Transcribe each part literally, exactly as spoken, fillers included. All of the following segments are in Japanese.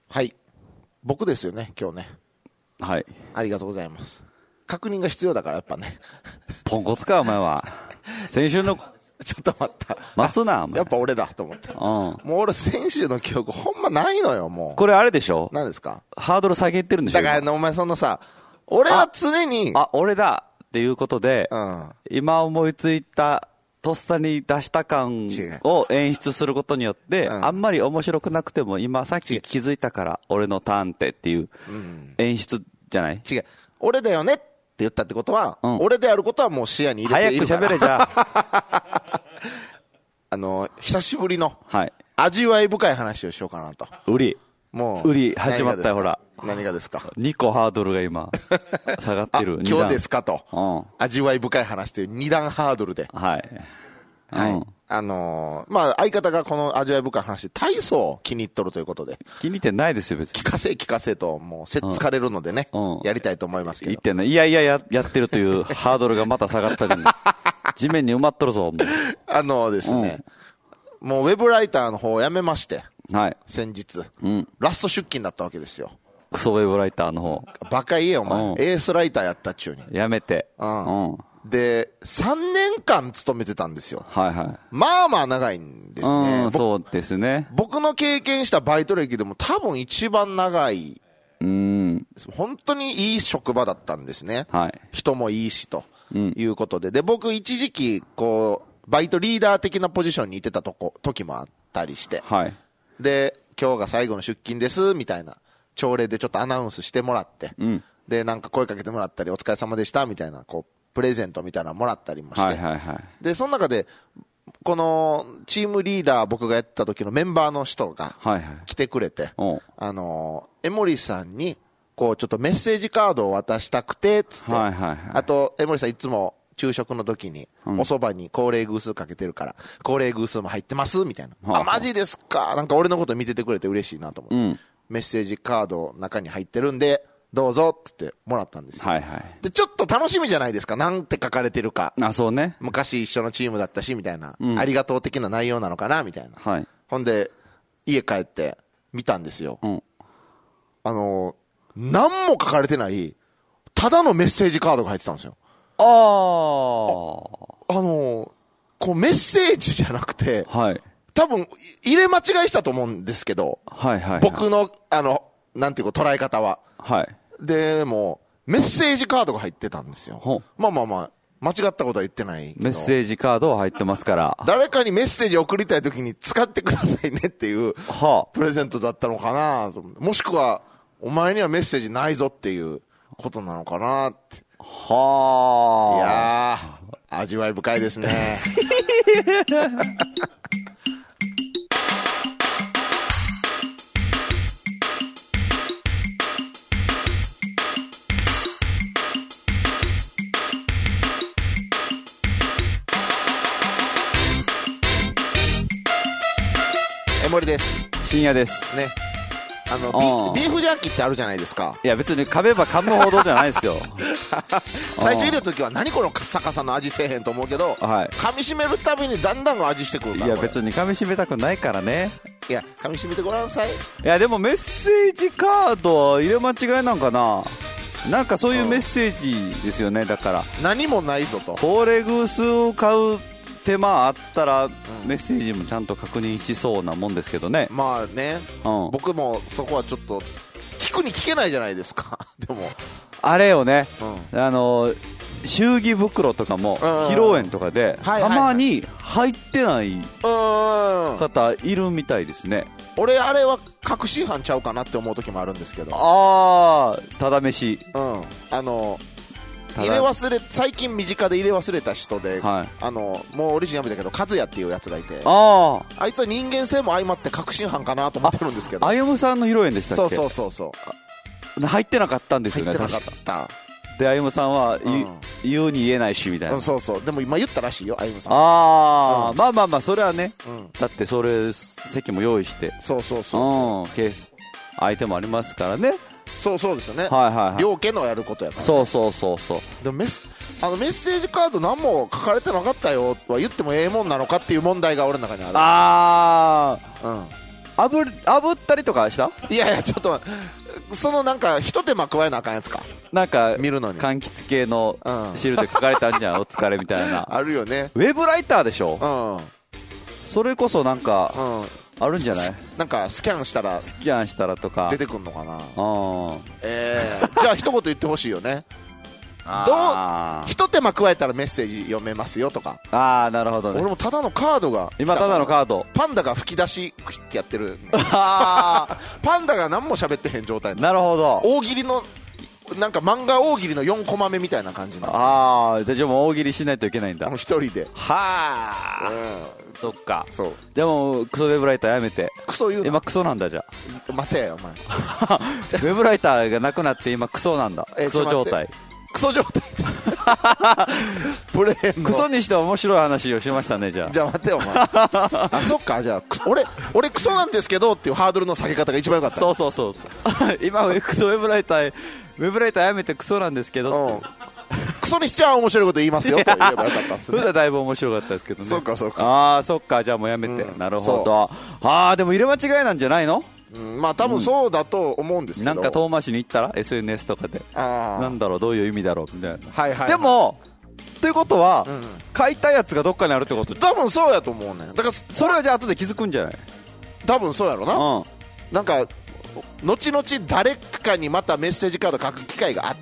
はい、僕ですよね今日ね。 はい、 ありがとうございます。確認が必要だからやっぱね。 ポンコツかお前は。先週のちょっと待った。 待つなお前。 やっぱ俺だと思って。うん。もう俺先週の記憶ほんまないのよもう。 これあれでしょ。 何ですか。 ハードル下げてるんでしょ。 だからお前そのさ、俺は常にあ、あ俺だっていうことで、うん、今思いついたとっさに出した感を演出することによって、うん、あんまり面白くなくても今さっき気づいたから俺のターンってっていう演出じゃない。 違う。俺だよねって言ったってことは、うん、俺であることはもう視野に入れているから。 早く喋れじゃあ。 あの久しぶりの味わい深い話をしようかなと。 売りもう売り始まったよほら。 何がですか。 にこハードルが今下がってる。 今日ですかと、うん、味わい深い話というに段ハードルで、 はい、 はい、うん、あのー、まあ相方がこの味わい深い話で体操を気に入っとるということで。 気に入ってないですよ別に。 聞かせ聞かせともうせっつかれるのでね、うん、やりたいと思いますけど。 言ってんのいやいや や, やってるというハードルがまた下がったじゃん。地面に埋まっとるぞもう。 あのですね、うん、もうウェブライターの方をやめまして、 はい、 先日、 うん、 ラスト出勤だったわけですよ。 クソウェブライターの方。 バカ言えよお前、うん、エースライターやったっちゅうに。 やめて、 うんうん、でさんねんかん勤めてたんですよ。 はいはい。 まあまあ長いんですね、 うん、そうですね。 僕の経験したバイト歴でも多分一番長い、 うん、 本当にいい職場だったんですね、 はい、 人もいいしということで、で僕一時期こうバイトリーダー的なポジションにいてたとこ時もあったりして、 はい、 で今日が最後の出勤ですみたいな朝礼でちょっとアナウンスしてもらって、 うん、 でなんか声かけてもらったりお疲れ様でしたみたいなこうプレゼントみたいなのもらったりもして、 はいはいはい、 でその中でこのチームリーダー僕がやった時のメンバーの人が来てくれて、 はいはい、 あの江森さんにこうちょっとメッセージカードを渡したくてつって、 はいはいはい、 あと江森さんいつも昼食の時にお蕎麦に高齢偶数かけてるから、うん、高齢偶数も入ってますみたいな、はあ、あマジですか。なんか俺のこと見ててくれて嬉しいなと思って、うん、メッセージカード中に入ってるんでどうぞって言ってもらったんですよ、 はいはい、 でちょっと楽しみじゃないですか、なんて書かれてるか。 あ、そうね、 昔一緒のチームだったしみたいな、 うん、 ありがとう的な内容なのかなみたいな、 はい、 ほんで家帰って見たんですよ、 うん、 あの何も書かれてないただのメッセージカードが入ってたんですよ。 ああ、 あのこうメッセージじゃなくて、 はい、 多分入れ間違いしたと思うんですけど、 はいはいはい、 僕のあのなんていうか捉え方は、 はい、 でもメッセージカードが入ってたんですよ。まあまあまあ間違ったことは言ってないけど、 メッセージカードは入ってますから、 誰かにメッセージを送りたいときに使ってくださいねっていうプレゼントだったのかなと、もしくはお前にはメッセージないぞっていうことなのかなって。 はあ、 いやー味わい深いですね。江森です。 深夜ですね。あのビ, ビーフジャーキーってあるじゃないですか。 いや別に噛めば噛むほどじゃないですよ。 最初入れた時は何このカッサカサの味せえへんと思うけど、 はい、 噛み締めるたびにだんだん味してくるから。 いや別に噛み締めたくないからね。 いや噛み締めてごらんなさい。 いやでもメッセージカードは入れ間違いなんかな。なんかそういうメッセージですよね。だから何もないぞと。 高齢偶数を買う手間あったらメッセージもちゃんと確認しそうなもんですけどね。 まあね、うん、僕もそこはちょっと聞くに聞けないじゃないですか。でもあれよね、 うん、 あの祝儀袋とかも披露宴とかでたまに入ってない方いるみたいですね。 俺あれは確信犯ちゃうかなって思う時もあるんですけど。 ああ、ただ飯、 うん、あの入れ忘れ最近身近で入れ忘れた人で、はい、あのもうオリジナルだけど和也っていうやつがいて、 ああいつは人間性も相まって確信犯かなと思ってるんですけど。 あゆむさんの披露宴でしたっけ。 そうそうそうそう、 入ってなかったんですよね。 入ってなかった。 であゆむさんは、うん、言うに言えないしみたいな、 うん、そうそう。でも今言ったらしいよあゆむさん。 ああ、 うん、 まあまあまあそれはね、 うん、 だってそれ席も用意して、 そうそうそう、 うん、ケース相手もありますからね。 そうそうですよね、 はいはいはい、 両家のやることやから、ね、 そうそうそうそう。 でもメスあのメッセージカード何も書かれてなかったよは言ってもええもんなのかっていう問題が俺の中にある。 ああ、 うん、 あぶ炙ったりとかした？ いやいやちょっとそのなんか一手間加えなあかんやつか、 なんか見るのに柑橘系のシールで書かれたんじゃん、うん、お疲れみたいなあるよね。 ウェブライターでしょ、 うん、 それこそなんか、うん、あるんじゃない？ なんかスキャンしたらスキャンしたらとか出てくんのかな。 あ、 えー、じゃあ一言言ってほしいよね。どう一手間加えたらメッセージ読めますよとか。 ああなるほどね。 俺もただのカードが今ただのカードパンダが吹き出しってやってるパンダが何も喋ってへん状態。 なるほど。 大喜利のなんか漫画大喜利のよんコマ目みたいな感じな。 ああじゃあじゃあもう大喜利しないといけないんだ一人で。 はあ、うん、そっか。 そうでもクソウェブライターやめて。 クソ言うの。 今クソなんだ。じゃあ待てよお前ウェブライターがなくなって今クソなんだ。クソ状態。 クソ状態プレーンのクソにして面白い話をしましたね。じゃあじゃあ待ってよお前あそっか。じゃあ俺俺クソなんですけどっていうハードルの下げ方が一番良かった。 そうそうそうそう今クソウェブライターウェブライターやめてクソなんですけど、うん、 クソにしちゃ面白いこと言いますよと言えばよかったんですね。 それはだいぶ面白かったですけどね。 そうかそうか。 ああそっか。じゃあもうやめて、うん、なるほど。ああでも入れ間違いなんじゃないの？ うん、まあ多分そうだと思うんですけど、 なんか遠回しに行ったら エスエヌエス とかでなんだろうどういう意味だろうみたいな、 はいはいはい、 でもっていうことは、うん、書いたやつがどっかにあるってこと？ 多分そうやと思うね。だからそれはじゃあ後で気づくんじゃない？ 多分そうやろな、 うん、 なんか後々誰かにまたメッセージカード書く機会があって、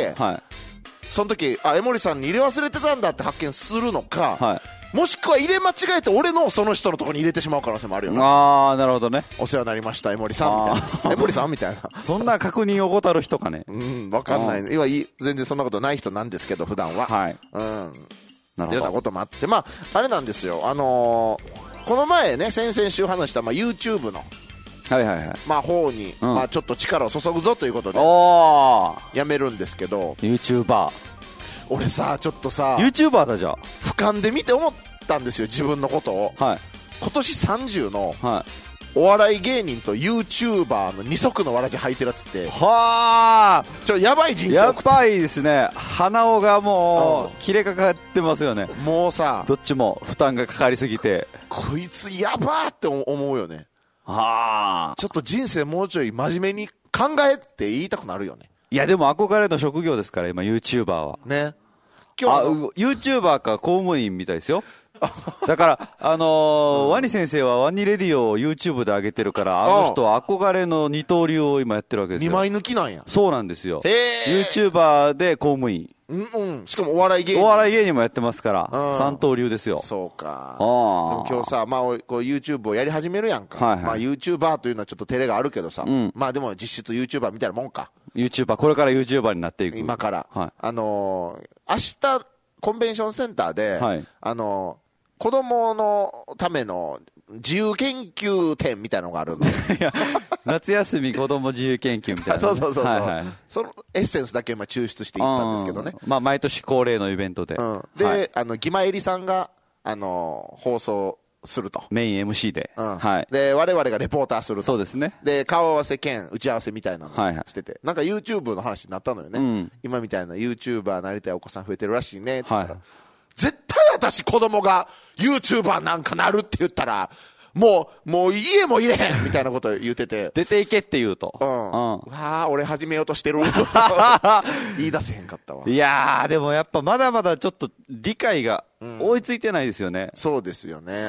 はい、その時あ江森さんに入れ忘れてたんだって発見するのか、はい、もしくは入れ間違えて俺のその人のところに入れてしまう可能性もあるよな。 ああなるほどね。 お世話になりました江森さんみたいな江森さんみたいなそんな確認を怠る人かね。 うん分かんない。今全然そんなことない人なんですけど普段は、はい、うん、なるほど。っていうようなこともあってまああれなんですよ。あのー、この前ね先々週話した、まあ、YouTube のはいはいはいまあ、方に、うんまあ、ちょっと力を注ぐぞということでやめるんですけど YouTuber 俺さちょっとさ YouTuber だじゃあ俯瞰で見て思ったんですよ自分のことを、はい、今年さんじゅうの、はい、お笑い芸人と YouTuber の二足のわらじ履いてるやつってはあちょやばい人生やばいですね。鼻緒がもう切れかかってますよね。 もうさどっちも負担がかかりすぎてこいつやばーって思うよね。 はあちょっと人生もうちょい真面目に考えって言いたくなるよね。 いやでも憧れの職業ですから今 YouTuber はね。 今日あ YouTuber か公務員みたいですよだからあのーうん、ワニ先生はワニレディオを YouTube で上げてるからあの人は憧れの二刀流を今やってるわけですよ。 にまい抜きなんや。 そうなんですよ。YouTuber で公務員うん、うん、しかもお笑い芸人お笑い芸人もやってますから、うん、三刀流ですよ。 そうか。でも今日さ、まあ、こう YouTube をやり始めるやんか、はいはい、まあ、YouTuber というのはちょっと照れがあるけどさ、うん、まあでも実質 YouTuber みたいなもんか。 YouTuber これから YouTuber になっていく今から、はい、あのー、明日コンベンションセンターで、はい、あのー、子供のための自由研究展みたいなのがあるんで夏休み子供自由研究みたいな、ね、 そうそうそうそう、はいはい、そのエッセンスだけ今抽出していったんですけどね、 まあ、毎年恒例のイベントで、うん、 で、はい、あのギマエリさんが、あのー、放送するとメイン エムシー で、 うんはい、で我々がレポーターすると。 そうですね。 で顔合わせ兼打ち合わせみたいなのをしてて、はいはい、なんか YouTube の話になったのよね、うん、今みたいな YouTuber なりたいお子さん増えてるらしいねって言ったら、はい、絶対私子供が YouTuber なんかなるって言ったらもう、もう家も入れへんみたいなこと言ってて。 出ていけって言うと。 うん。うん、わあ、俺始めようとしてる。言い出せへんかったわ。 いやー、でもやっぱまだまだちょっと理解が追いついてないですよね。うん、 そうですよね。 うん。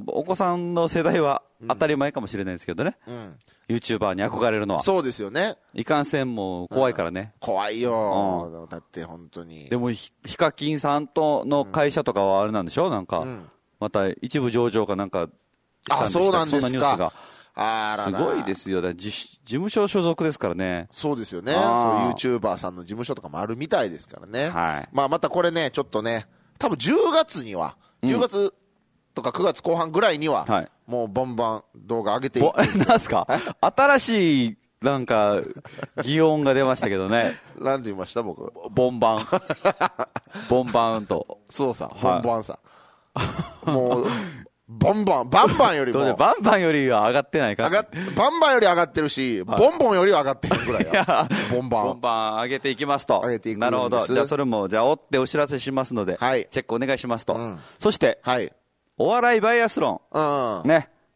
お子さんの世代は当たり前かもしれないですけどね。うん。YouTuber に憧れるのは。 そうですよね。 いかんせんも怖いからね。 うん、怖いよ、うん。だって本当に。 でもヒカキンさんとの会社とかはあれなんでしょなんか、うん、また一部上場かなんか、 あ、そうなんですか。 そんなニュースがあららすごいですよ。だ事務所所属ですからね。 そうですよね。そう YouTuber さんの事務所とかもあるみたいですからね。はい。まあまたこれね、ちょっとね、多分じゅうがつには、じゅうがつとかくがつこう半ぐらいには、うん、もうバンバン動画上げていく。 なんすか新しい、なんか、擬音が出ましたけどね。 何て言いました僕。 ボンバン。ボンバンと。 そうさ、ボンバンさ。はい、もう、ボンボン、バンバンよりも。 バンバンよりは上がってないか上がバンバンより上がってるし、ボンボンよりは上がってるぐらいや。ボンバン。 ボンバン上げていきますと。 上げていくんです。 なるほど。じゃあそれも、じゃあ追ってお知らせしますので、はい、チェックお願いしますと。うん、そして、はい、お笑いバイアスロン。うん、ね。 あ、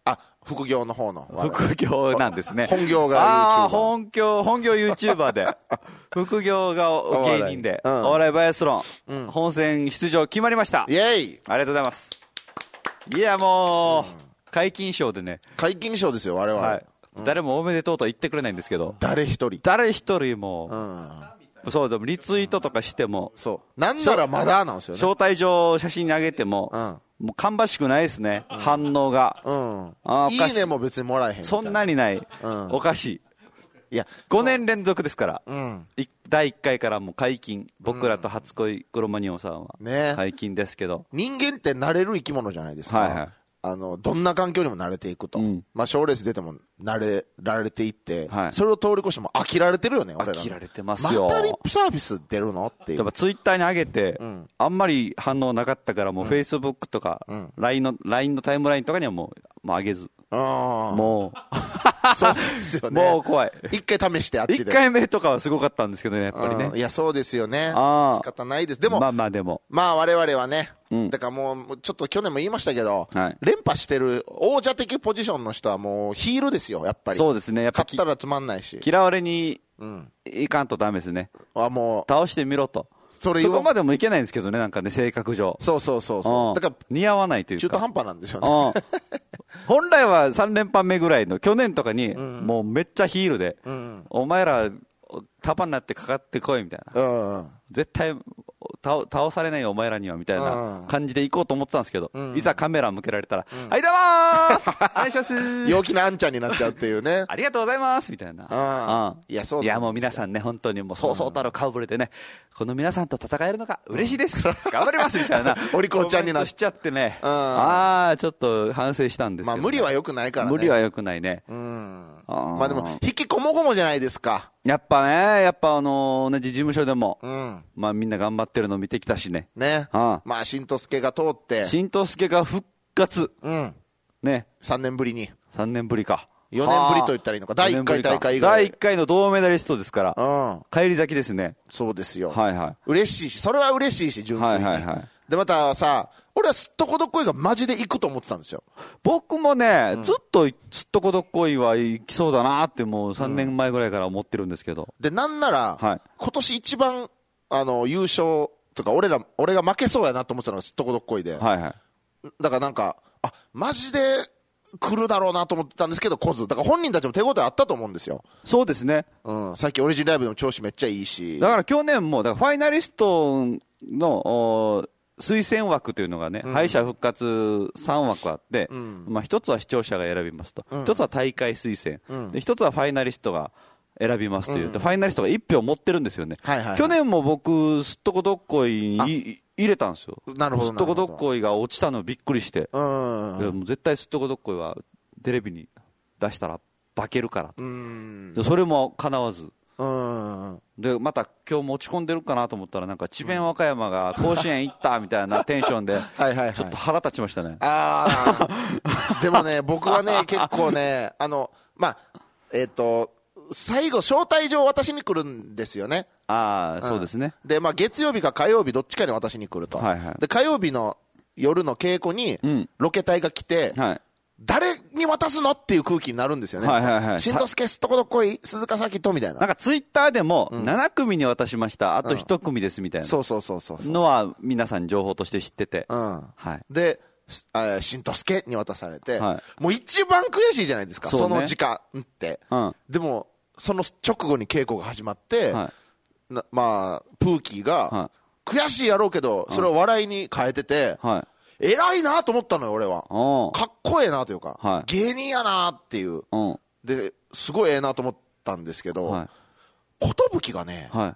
副業の方の。 副業なんですね。 本業が YouTuber。 ああ、本業、本業 YouTuber で。副業が芸人で。お笑いバイアスロン、うん。本戦出場決まりました。 イェイ。 ありがとうございます。いや、もう、うん、解禁賞でね。 解禁賞ですよ、我々。はい。 うん、誰もおめでとうとは言ってくれないんですけど。 誰一人。 誰一人も、うん、そう、でもリツイートとかしても。 そう。なんならまだなんですよね。 招待状写真に上げても、うん、もう芳しくないですね、うん、反応が。 うん。あいいねも別にもらえへんみたいな。 そんなにない。うん、おかしい。いや、ごねん連続ですから。うん。だいいっかいからもう解禁。僕らと初恋クロマニオンさんは。ね。解禁ですけど。 人間って慣れる生き物じゃないですか。はいはい。あの、どんな環境にも慣れていくと。うん、まあ、賞レース出ても慣れられていって、はい、それを通り越しても飽きられてるよね、俺ら。 飽きられてますよ。 またリップサービス出るのっていう。 やっぱツイッターに上げて、うん、あんまり反応なかったから、もうフェイスブックとか、うん、ライン の、ライン のタイムラインとかにはもう、もう上げず。もう。そうですよね。もう怖い。 一回試してあっちで。 一回目とかはすごかったんですけどね、やっぱりね。 いや、そうですよね。仕方ないです。でも、 まあまあでも。 まあ我々はね、うん、だからもう、ちょっと去年も言いましたけど、はい、連覇してる王者的ポジションの人はもうヒールですよ、やっぱり。 そうですね。やっぱ勝ったらつまんないし。 嫌われにいかんとダメですね。 あ、もう。倒してみろと。それそこまでもいけないんですけどね、なんかね、性格上。 そうそうそうそう。 だから似合わないというか。 中途半端なんですよね。 本来はさん連覇目ぐらいの、去年とかに、もうめっちゃヒールで、うん、お前ら、束になってかかってこいみたいな。うん、絶対倒、倒されないよお前らにはみたいな感じで行こうと思ってたんですけど、うん、いざカメラ向けられたら、うん、はいどうもーお願いします陽気なあんちゃんになっちゃうっていうね。 ありがとうございますみたいな。 あいや、そうなんですよ。 いや、もう皆さんね、本当にもうそうそうたる顔ぶれでね、この皆さんと戦えるのが嬉しいです。頑張りますみたいな。 お利口ちゃんになっしちゃってね。ああ、ちょっと反省したんですけど、ね。 まあ無理は良くないからね。 無理は良くないね。 うん。まあでも、引きこもごもじゃないですか。 やっぱね、やっぱあの、同じ事務所でも、うん、まあみんな頑張ってるの見てきたしね。 ね。ああまあ、新藤助が通って。 新藤助が復活。うん。ね。 さんねんぶりに。 さんねんぶりか。 よねんぶりと言ったらいいのか。だいいっかい大会以外。 だいいっかいの銅メダリストですから。うん。帰り咲きですね。 そうですよ。 はいはい。 嬉しいし、それは嬉しいし、純粋に。はいはいはい。で、またさ、俺はすっとこどっこいがマジで行くと思ってたんですよ。 僕もね、うん、ずっとすっとこどっこいは行きそうだなってもうさんねんまえぐらいから思ってるんですけど。 うん、で、なんなら、はい、今年一番、あの、優勝とか、俺ら、俺が負けそうやなと思ってたのがすっとこどっこいで。はいはい。だからなんか、あ、マジで来るだろうなと思ってたんですけど、来ず。だから本人たちも手応えあったと思うんですよ。 そうですね。 うん。さっきオリジンライブの調子めっちゃいいし。 だから去年も、だからファイナリストの、推薦枠というのがね、うん、敗者復活さん枠あって、うん、まあ一つは視聴者が選びますと、一、うん、つは大会推薦、うん、で一つはファイナリストが選びますという、うん、ファイナリストがいち票持ってるんですよね。はいはいはい、去年も僕、すっとこどっこいに入れたんですよ。 なるほど。 すっとこどっこいが落ちたのびっくりして、うん、もう絶対すっとこどっこいはテレビに出したら化けるからと。うん、でそれも叶わず。うんでまた今日持ち込んでるかなと思ったらなんか智弁和歌山が甲子園行ったみたいなテンションでちょっと腹立ちましたね。 ああでもね僕はね結構ねあのまあえっ、ー、と最後招待状を渡しに来るんですよね。 ああ、うん、そうですね。 でまあ月曜日か火曜日どっちかに渡しに来ると、はいはい、で火曜日の夜の稽古にロケ隊が来て、うんはい誰に渡すのっていう空気になるんですよね。はいはいはい。しんとすけすっとこどっこい、鈴鹿咲とみたいな。 なんかツイッターでも、なな組に渡しました、あといち組ですみたいな。 そうそうそうそう。 のは皆さん情報として知ってて。 うん。はい。で、しんとすけに渡されて、はい、もう一番悔しいじゃないですか、そ,、ね、その時間って。うん。でも、その直後に稽古が始まって、はい、なまあ、プーキーが、はい、悔しいやろうけど、それを笑いに変えてて、はい偉いなと思ったのよ、俺は。かっこええなというか、はい、芸人やなっていう。で、すごいええなと思ったんですけど、はい、寿がね、はい、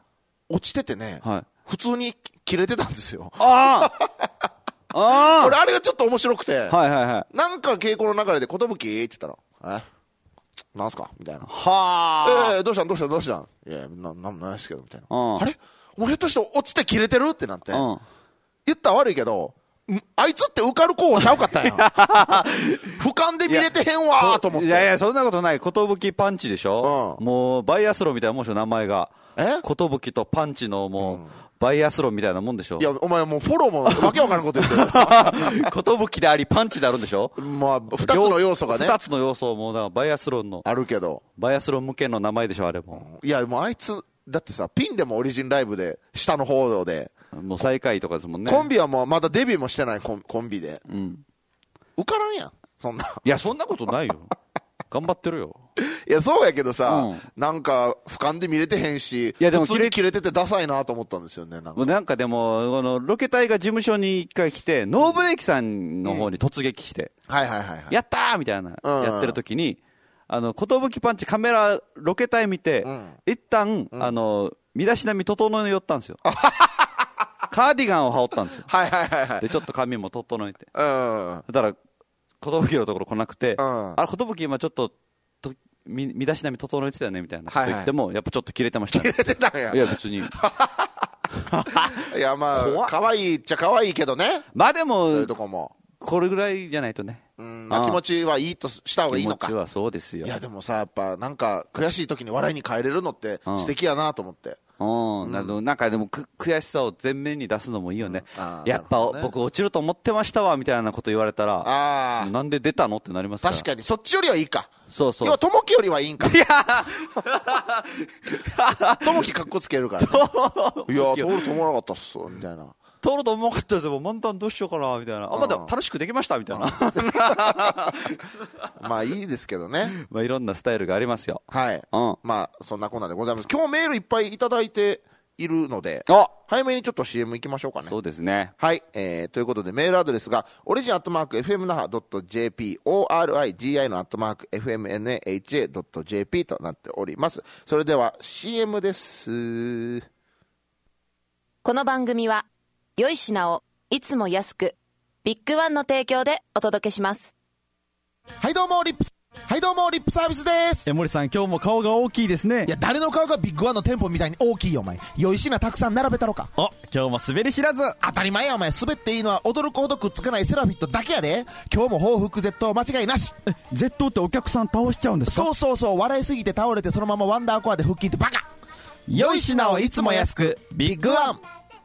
落ちててね、はい、普通に切れてたんですよ。ああ俺、あれがちょっと面白くて、はいはいはい、なんか稽古の流れで、寿って言ったら、えなんすかみたいな。はあ。えー、どうしたんどうしたんどうしたんいや、な、なんもないですけど、みたいな。あれお前ひょっとして落ちて切れてるってなって。言ったら悪いけど、あいつって受かる候補ちゃうかったんや。俯瞰で見れてへんわーと思って。 いやいや、そんなことない。寿パンチでしょ、うん、もう、バイアスロンみたいなもんでしょ、名前が。 えことぶきとパンチのもう、うん、バイアスロンみたいなもんでしょ。 いや、お前もうフォローもわけわからんこと言ってる。 ことぶきであり、パンチであるんでしょ。 まあ、二つの要素がね。 二つの要素も、だからバイアスロンの。 あるけど。 バイアスロン向けの名前でしょ、あれも。 いや、もうあいつ、だってさ、ピンでもオリジンライブで、下の方で。 もう最下位とかですもんね。 コンビはもうまだデビューもしてないコン、コンビで。うん。受からんやん、そんな。 いや、そんなことないよ。頑張ってるよ。 いや、そうやけどさ、うん、なんか、俯瞰で見れてへんし、いやでも普通に切れててダサいなと思ったんですよね、なんか。 なんかでも、この、ロケ隊が事務所に一回来て、ノーブレーキさんの方に突撃して、 うん、はいはいはい、はい。 やったーみたいな、うん、やってる時に、あの、ことぶきパンチカメラ、ロケ隊見て、うん、一旦、うん、あの、身だしなみ整えよったんですよ。カーディガンを羽織ったんですよ。 はいはいはいはい。 で、ちょっと髪も整えて。 うん。 だから、ことぶきのところ来なくて、 うん、 あれ、ことぶき今ちょっと、とみ身だしなみ整えてたよねみたいなこと言っても、はいはい、やっぱちょっと切れてましたね。 切れてたんや。 いや、別に。いや、まあ、可愛いっちゃ可愛いけどね。 まあでも、 そういうとこも。 これぐらいじゃないとね。 うん、まあ、気持ちはいいとした方がいいのか。 気持ちはそうですよ。 いや、でもさ、やっぱ、なんか、悔しい時に笑いに変えれるのって素敵やなと思って。 うん、うん、なんかでもく悔しさを前面に出すのもいいよね、うん、やっぱ、ね、僕落ちると思ってましたわみたいなこと言われたら、 あなんで出たのってなりますから。 確かにそっちよりはいいか。 そうそう、 要は友樹よりはいいんか。いや友樹かっこつけるから、ね、いや通ると思わなかったっすみたいな。 通ると思わなかったですよ、漫談どうしようかなみたいな、あ、まだ楽しくできましたみたいな。 まあいいですけどね。 まあいろんなスタイルがありますよ。 はい。うん、まあそんなこんなでございます。今日メールいっぱいいただいているので、早めにちょっと シーエム 行きましょうかね。 そうですね。 はい。えー、ということでメールアドレスが、オリジンアットマーク エフエムナハドットジェーピー、オーアールアイジーアイ のアットマーク エフエムエヌエイチエードットジェーピー となっております。それでは シーエム です。 この番組は、良い品をいつも安く、ビッグワンの提供でお届けします。 はいどうも、リップス。はいどうも、リップサービスです。 え、森さん、今日も顔が大きいですね。 いや、誰の顔がビッグワンの店舗みたいに大きいよ、お前。良い品たくさん並べたろか。 お、今日も滑り知らず。 当たり前や、お前。滑っていいのは驚くほどくっつかないセラフィットだけやで。今日も報復絶倒間違いなし。 え、絶倒ってお客さん倒しちゃうんですか？ そうそうそう、笑いすぎて倒れてそのままワンダーコアで腹筋ってバカ。 良い品をいつも安く、ビッグワン。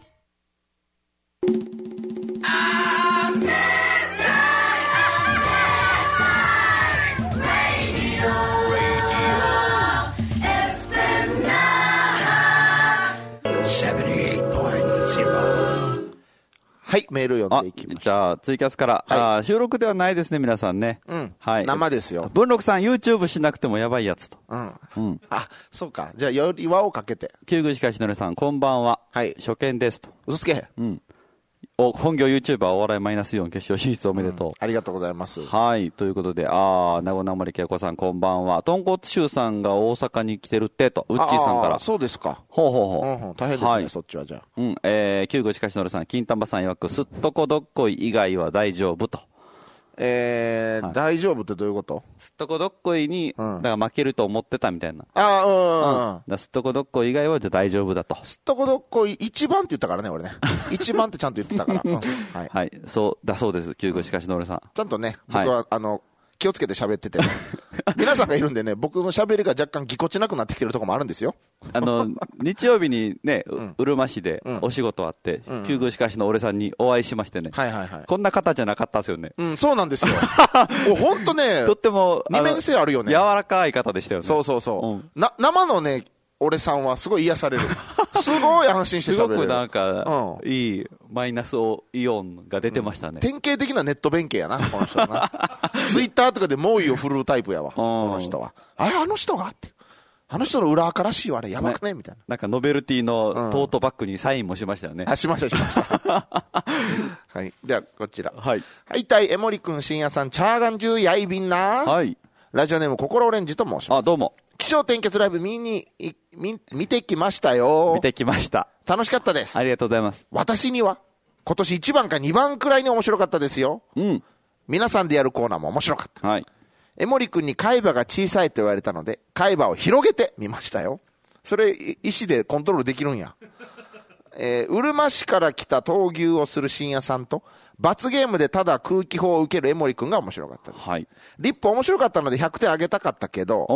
はい、メール読んでいきます。 じゃあ、ツイキャスから、はい、あ収録ではないですね、皆さんね。 うん。はい。生ですよ。 文禄さん、YouTube しなくてもやばいやつと。 うん。うん。あ、そうか。じゃあ、より輪をかけて。 旧宮しのりさん、こんばんは。 はい。 初見ですと。 嘘つけ。 うん。お、本業 YouTuber お笑いマイナスよん決勝進出おめでとう、うん。 ありがとうございます。 はい。ということで、あー、名古屋森恵子さん、こんばんは。豚骨臭さんが大阪に来てるってと、ウッチーさんから。 そうですか。 ほうほうほう。 うんうん、大変ですね、はい、そっちはじゃあ。 うん。えー、旧宮しのりさん、金玉さん曰く、すっとこどっこい以外は大丈夫と。 えー、はい、大丈夫ってどういうこと？ すっとこどっこいに、うん、だから負けると思ってたみたいな。 ああ、うんうんうん。 だすっとこどっこい以外はじゃ大丈夫だと。 すっとこどっこい一番って言ったからね、俺ね。一番ってちゃんと言ってたから。うん、はい。 はい。そう、だそうです、旧宮しかしのりさん。 ちゃんとね、僕は、はい、あの、気をつけて喋ってて。皆さんがいるんでね、僕の喋りが若干ぎこちなくなってきてるところもあるんですよ。 あの、日曜日にね、うん、うるま市でお仕事あって、うん、旧宮しかしの俺さんにお会いしましてね。 はいはいはい。 こんな方じゃなかったですよね。 うん、そうなんですよ。ほんとね、 とっても、 二面性あるよね。 柔らかい方でしたよね。 そうそうそう。うん、な、生のね、俺さんはすごい癒される。すごい安心して喋れる。 すごくなんか、うん、いいマイナスイオンが出てましたね。 うん、典型的なネット弁慶やな、この人はな。ツイッターとかで猛威を振るうタイプやわ、この人は。あれ、あの人がって。あの人の裏垢らしいわ、あれ、やばくねみたいな。 なんかノベルティのトートバッグにサインもしましたよね。 うん、あ、しました、しました。はい。では、こちら。 はい。 はい、たい、江森くん、深夜さん、チャーガンジュやいびんな。 はい。 ラジオネーム、心オレンジと申します。 あ、どうも。 気象転結ライブ見に、見、見てきましたよ。 見てきました。 楽しかったです。 ありがとうございます。 私には、今年いちばんかにばんくらいに面白かったですよ。 うん。 皆さんでやるコーナーも面白かった。 はい。 江森くんに海馬が小さいと言われたので、海馬を広げてみましたよ。それ、意思でコントロールできるんや。えー、うるま市から来た闘牛をする深夜さんと、罰ゲームでただ空気砲を受ける江森くんが面白かったです。 はい。 リップ面白かったのでひゃくてんあげたかったけど、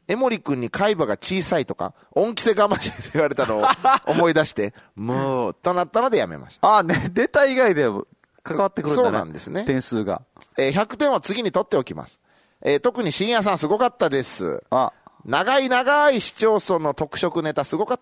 江森くんに海馬が小さいとか、恩着せがましいと言われたのを思い出して、ムーとなったのでやめました。 ああね、出た以外で関わってくるんだね。 そうなんですね。 点数が。 えー、ひゃくてんは次に取っておきます。えー、特に深夜さんすごかったです。 あ、 長い長い市町村の特色ネタすごかった。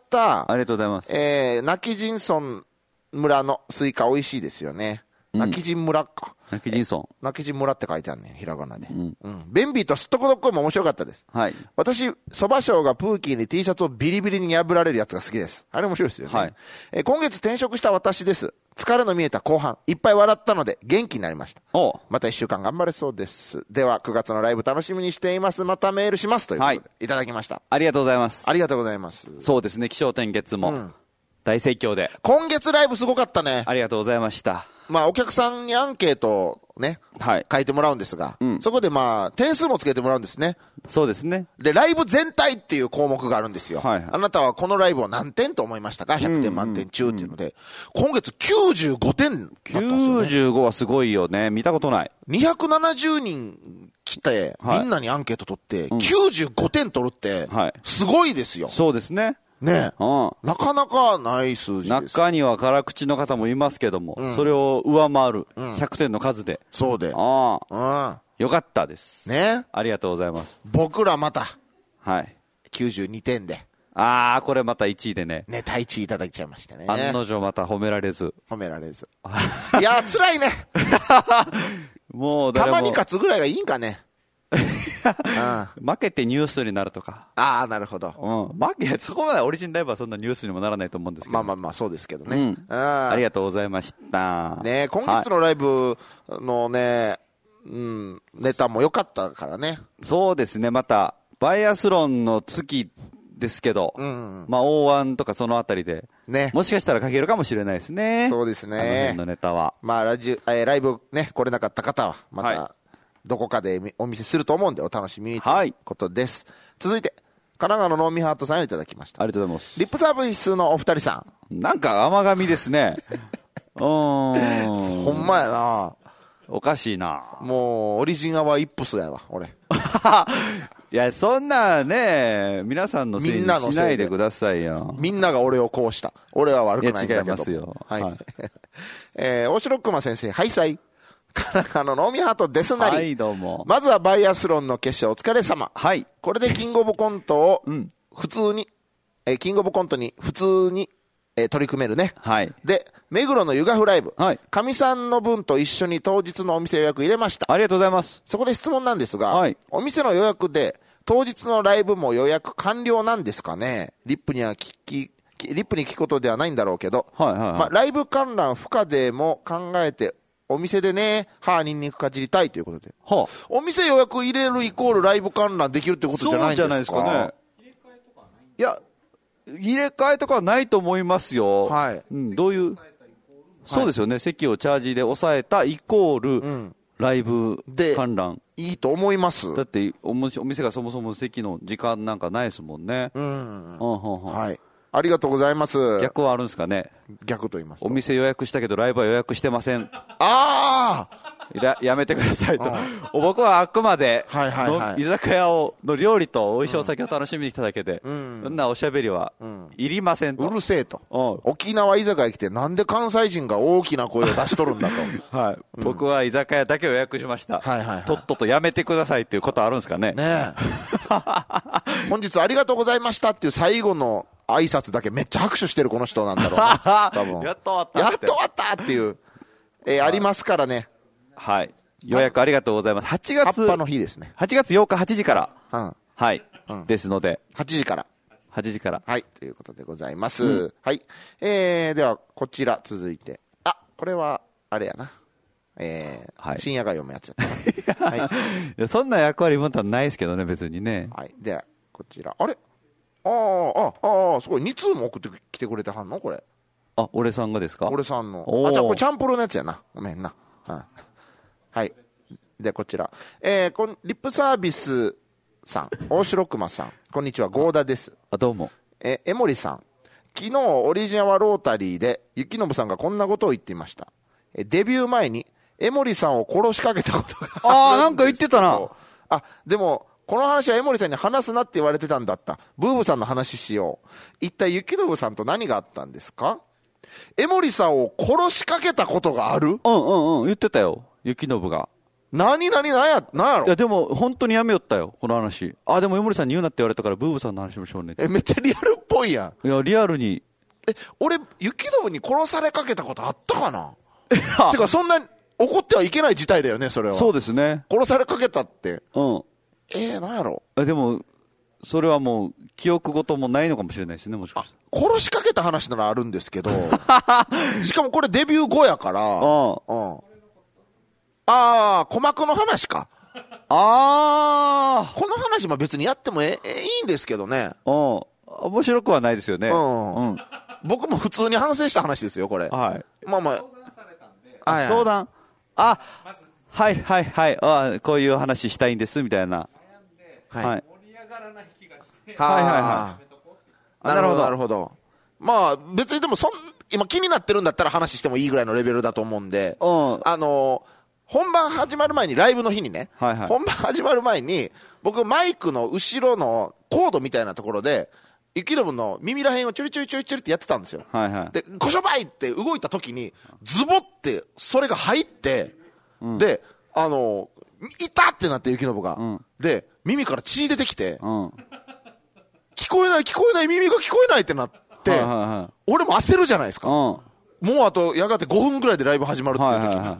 ありがとうございます。 えー、泣き人村村のスイカ美味しいですよね。泣き人村か。 泣き人村。 泣き人村って書いてあるね、ひらがなで。うん。うん。ベンビーとすっとこどっこいも面白かったです。 はい。 私、蕎麦賞がプーキーに T シャツをビリビリに破られるやつが好きです。あれ面白いですよね。はい。えー、今月転職した私です。疲れの見えた後半、いっぱい笑ったので元気になりました。おまたいっしゅうかん頑張れそうです。では、くがつのライブ楽しみにしています。またメールします。ということで、はい、いただきました。 ありがとうございます。 ありがとうございます。 そうですね、起承転結も、うん、大盛況で。 今月ライブすごかったね。 ありがとうございました。 まあ、お客さんにアンケートをね、はい、書いてもらうんですが、うん、そこでまあ、点数もつけてもらうんですね。 そうですね。 で、ライブ全体っていう項目があるんですよ。はい、あなたはこのライブを何点と思いましたか ?ひゃく 点満点中っていうので、うんうん、今月きゅうじゅうごてんだったんですよね。 きゅうじゅうごはすごいよね。見たことない。 にひゃくななじゅうにん来て、はい、みんなにアンケート取って、きゅうじゅうごてん取るって、すごいですよ。 そうですね。 ねえ、うん、なかなかない数字です。 中には辛口の方もいますけども、うん、それを上回るひゃくてんの数で、うん、 そうで、 ああ、うん、よかったですね。 ありがとうございます。 僕らまた、 はい、 きゅうじゅうにてんで、 ああ、これまたいちいでね、 ネタいちいいただいちゃいましたね。 案の定また褒められず、 褒められず、いや辛いね。もうたまに勝つぐらいがいいんかね。 負けてニュースになるとか。 ああ、なるほど。 うん。負け、そこまでオリジンライブはそんなニュースにもならないと思うんですけど。 まあまあまあ、そうですけどね。うん、 あ, ありがとうございました。 ね、今月のライブのね、はい、うん、ネタも良かったからね。 そうですね、また、バイアスロンの月ですけど、うんうん、まあ、大腕とかそのあたりで、ね、もしかしたら書けるかもしれないですね。 そうですね。 あの辺のネタは。 まあ、ラジオ、えー、ライブね、来れなかった方は、また、はい、どこかでお見せすると思うんでお楽しみにということです、はい、続いて神奈川のノーミーハートさんにいただきました。 ありがとうございます。 リップサービスのお二人さん、なんか甘噛みですね。うーん、ほんまやな。 おかしいな。 もうオリジンアはイップスやわ俺。 いや、そんなね、皆さんのせいにしないでくださいよ。 みんなが俺をこうした。俺は悪くないんだけど。 いや、違いますよ。 はい。はい、えー、大城熊先生、ハイサイ。神奈川のノーミーハートですなり。 はい、どうも。 まずはバイアスロンの決勝お疲れ様。 はい。 これでキングオブコントを普通に、うん、えー、キングオブコントに普通に、えー、取り組めるね。はい。で、目黒のユガフライブ。はい。かみさんの分と一緒に当日のお店予約入れました。 ありがとうございます。 そこで質問なんですが、はい。お店の予約で当日のライブも予約完了なんですかね。リップには聞き、リップに聞くことではないんだろうけど、はいはいはい。まあ、ライブ観覧不可でも考えて、お店でね、歯ニンニクかじりたいということで。はあ、お店予約入れるイコールライブ観覧できるってことじゃないんですか？そうじゃないですかね。 いや、入れ替えとかはないと思いますよ。はい。うん、どういう、そうですよね。席をチャージで抑えたイコール、うん、ライブ観覧。 いいと思います。 だってお、お店がそもそも席の時間なんかないですもんね。うん。 うん、はい。ありがとうございます。 逆はあるんですかね。 逆と言いますと。 お店予約したけどライブは予約してません。 ああや, やめてくださいと。僕はあくまで、はいはいはい、居酒屋をの料理と美味しいお酒を楽しみに来ただけで、うん、そんなおしゃべりはいりませんと。 うるせえと。沖縄居酒屋来てなんで関西人が大きな声を出しとるんだと。 はい、うん。僕は居酒屋だけを予約しました。はいはいはい、とっととやめてくださいっていうことあるんですかね。ねえ。本日ありがとうございましたっていう最後の挨拶だけめっちゃ拍手してるこの人なんだろうな。多分。 やっと終わったやっと終わったっていう、えー、ありますからね。 はい。予約ありがとうございます。はちがつ。 葉っぱの日ですね。 はちがつようかはちじから。うん、はい、うん。ですので。 はちじから。 はちじから。 はい。ということでございます。うん、はい。えー、では、こちら続いて。あ、これは、あれやな。えー、はい、深夜が読むやつやった。はい。いや、そんな役割分担ないですけどね、別にね。 はい。では、こちら。あれああ、ああ、すごい。に通も送ってきてくれてはんのこれ。 あ、俺さんがですか？ 俺さんの。あ、じゃあこれチャンプルのやつやな。ごめんな。うん、はい。で、こちら。えー、こん、リップサービスさん、大城熊さん、こんにちは、ゴーダです。 あ、どうも。 えー、江森さん、昨日、オリジナルロータリーで、雪信さんがこんなことを言っていました。えー、デビュー前に、江森さんを殺しかけたことがあるんです。 ああ、なんか言ってたな。 あ、でも、 この話は江森さんに話すなって言われてたんだった。ブーブさんの話しよう。一体雪信さんと何があったんですか？江森さんを殺しかけたことがある？ うんうんうん、言ってたよ、雪信が。 何何何や、何やろ？ いやでも本当にやめよったよ、この話。あ、でも江森さんに言うなって言われたからブーブさんの話もしようねって。 え、めっちゃリアルっぽいやん。いや、リアルに。 え、俺、雪信に殺されかけたことあったかな？てか、そんな、怒ってはいけない事態だよね、それは。 そうですね。 殺されかけたって。 うん。 えー、何やろ？ でも、それはもう、記憶ごともないのかもしれないですね、もしかして。 殺しかけた話ならあるんですけど、しかもこれデビュー後やから、うん。うん。ああ、鼓膜の話か。 ああ。 この話も別にやってもええ、いいんですけどね。 うん。面白くはないですよね。うん。うん。 僕も普通に反省した話ですよ、これ。 はい。 まあまあ。 あ、はいはい、相談。あ、はいはいはい。あ、こういう話したいんです、みたいな。 はい。はい、 盛り上がらない気がして。 はいはいはい。なるほど、なるほど。まあ、別にでもそん、今気になってるんだったら話してもいいぐらいのレベルだと思うんで、うん、あの、本番始まる前に、ライブの日にね、はいはい、本番始まる前に、僕マイクの後ろのコードみたいなところで、雪信の耳らへんをちょりちょりちょりちょりってやってたんですよ。はいはい、で、こしょばいって動いた時に、ズボってそれが入って、うん、で、あの、いたってなって雪信が、うん、で、耳から血出てきて、うん、聞こえない聞こえない耳が聞こえないってなって、はいはいはい、俺も焦るじゃないですか。うん、もうあとやがてごふんぐらいでライブ始まるっていう時に。はいはいはい、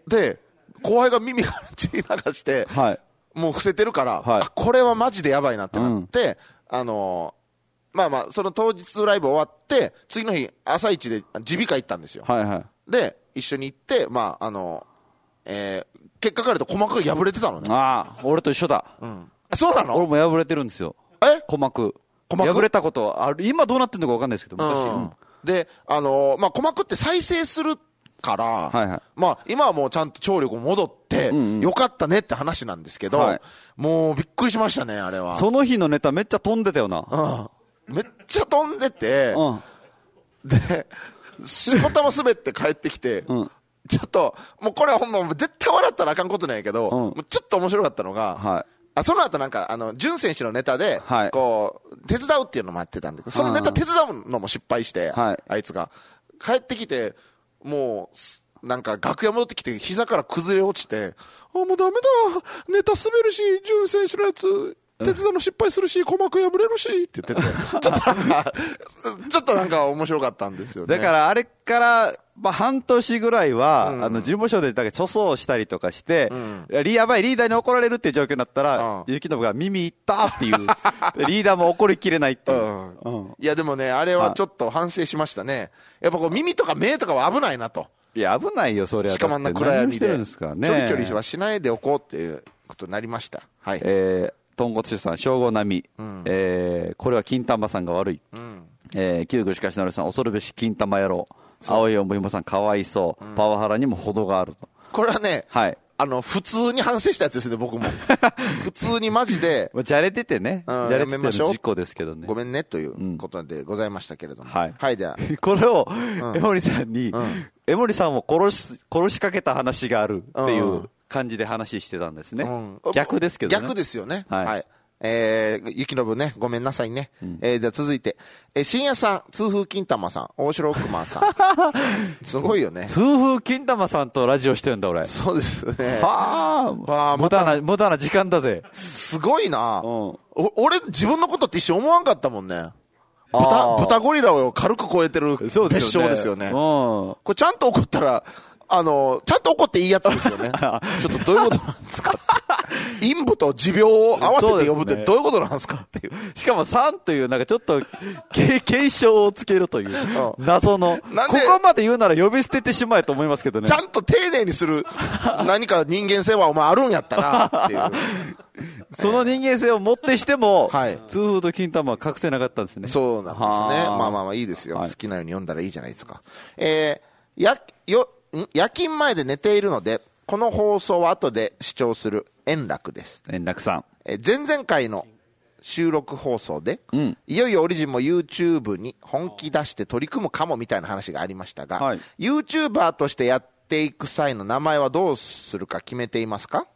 で、後輩が耳から血流して、はい、もう伏せてるから、はい、あ、これはマジでやばいなってなって、うん、あのー、まあまあ、その当日ライブ終わって、次の日、朝一で耳鼻科行ったんですよ。はいはい、で、一緒に行って、まあ、あのー、えー、結果から言うと鼓膜が破れてたのね。 ああ、俺と一緒だ。 うん。そうなの？ 俺も破れてるんですよ。え？鼓膜。鼓膜破れたことある。今どうなってんのか分かんないですけど、昔。うんうん、 で、あのー、まあ、鼓膜って再生するから、はいはい、まあ、今はもうちゃんと聴力も戻って、うんうん、よかったねって話なんですけど、はい、もうびっくりしましたね、あれは。 その日のネタめっちゃ飛んでたよな。 うん。めっちゃ飛んでて、うん、で、仕事も滑って帰ってきて、うん、ちょっと、もうこれはほんま絶対笑ったらあかんことなんやけど、うん、もうちょっと面白かったのが、はい、あ、その後なんか、あの、淳選手のネタで、はい、こう、手伝うっていうのもやってたんだけど、そのネタ手伝うのも失敗して、はい、あいつが。帰ってきて、もう、なんか楽屋戻ってきて膝から崩れ落ちて、あ、もうダメだ。ネタ滑るし、淳選手のやつ、手伝うの失敗するし、鼓膜破れるし、って言ってて、ちょっとなんか、ちょっとなんか面白かったんですよね。 だからあれから、まあ半年ぐらいは、うん、あの、事務所でだけ粗相したりとかして、うん、やばい、リーダーに怒られるっていう状況になったら、雪信が耳いったっていう、リーダーも怒りきれないっていう。うんうん、いやでもね、あれはちょっと反省しましたね。やっぱこう耳とか目とかは危ないなと。 いや、危ないよ、それは。 しかもあんな暗闇で、ね、ちょりちょりはしないでおこうっていうことになりました。はい。 えー豚骨さん、正午並み、うん、えー、これは金玉さんが悪い、うん、えー、旧具しかしなるさん、恐るべし金玉野郎、青いおもひもさん、かわいそう、うん、パワハラにも程があると。 これはね、はい、あの普通に反省したやつですね、僕も。普通にマジで、 じゃれててね、 うん、じゃれてての事故ですけどね。 ごめんねということでございましたけれども、うん、はい、はい、ではこれを、江森さんに、うん、江森さんを殺し殺しかけた話があるっていう。うん感じで話してたんですね、うん、逆ですけどね。 逆ですよね。はい、はい、えー、雪信ね、ごめんなさいね。うん、えー、では続いて、えー、深夜さん、痛風金玉さん、大城奥間さん。すごいよね。 痛風金玉さんとラジオしてるんだ、俺。 そうですね。 はあ、無駄な、無駄な時間だぜ。 すごいな。うん、お俺、自分のことって一瞬思わんかったもんね。豚、豚ゴリラを軽く超えてる別称ですよね。うん、これちゃんと怒ったら、あの、ちゃんと怒っていいやつですよね。ちょっとどういうことなんですか。陰部と持病を合わせて呼ぶってどういうことなんですかっていう。 しかもさんというなんかちょっと継承をつけるという謎の。ここまで言うなら呼び捨ててしまえと思いますけどね。 ちゃんと丁寧にする何か人間性はお前あるんやったなっていう。 その人間性をもってしても、はい、痛風と金玉は隠せなかったんですね。 そうなんですね。まあまあまあいいですよ。はい、好きなように読んだらいいじゃないですか。えー、や、よ、夜勤前で寝ているので、この放送は後で視聴する円楽です。 円楽さん。 え前々回の収録放送で、うん、いよいよオリジンも YouTube に本気出して取り組むかもみたいな話がありましたが、はい、YouTuber としてやっていく際の名前はどうするか決めていますか？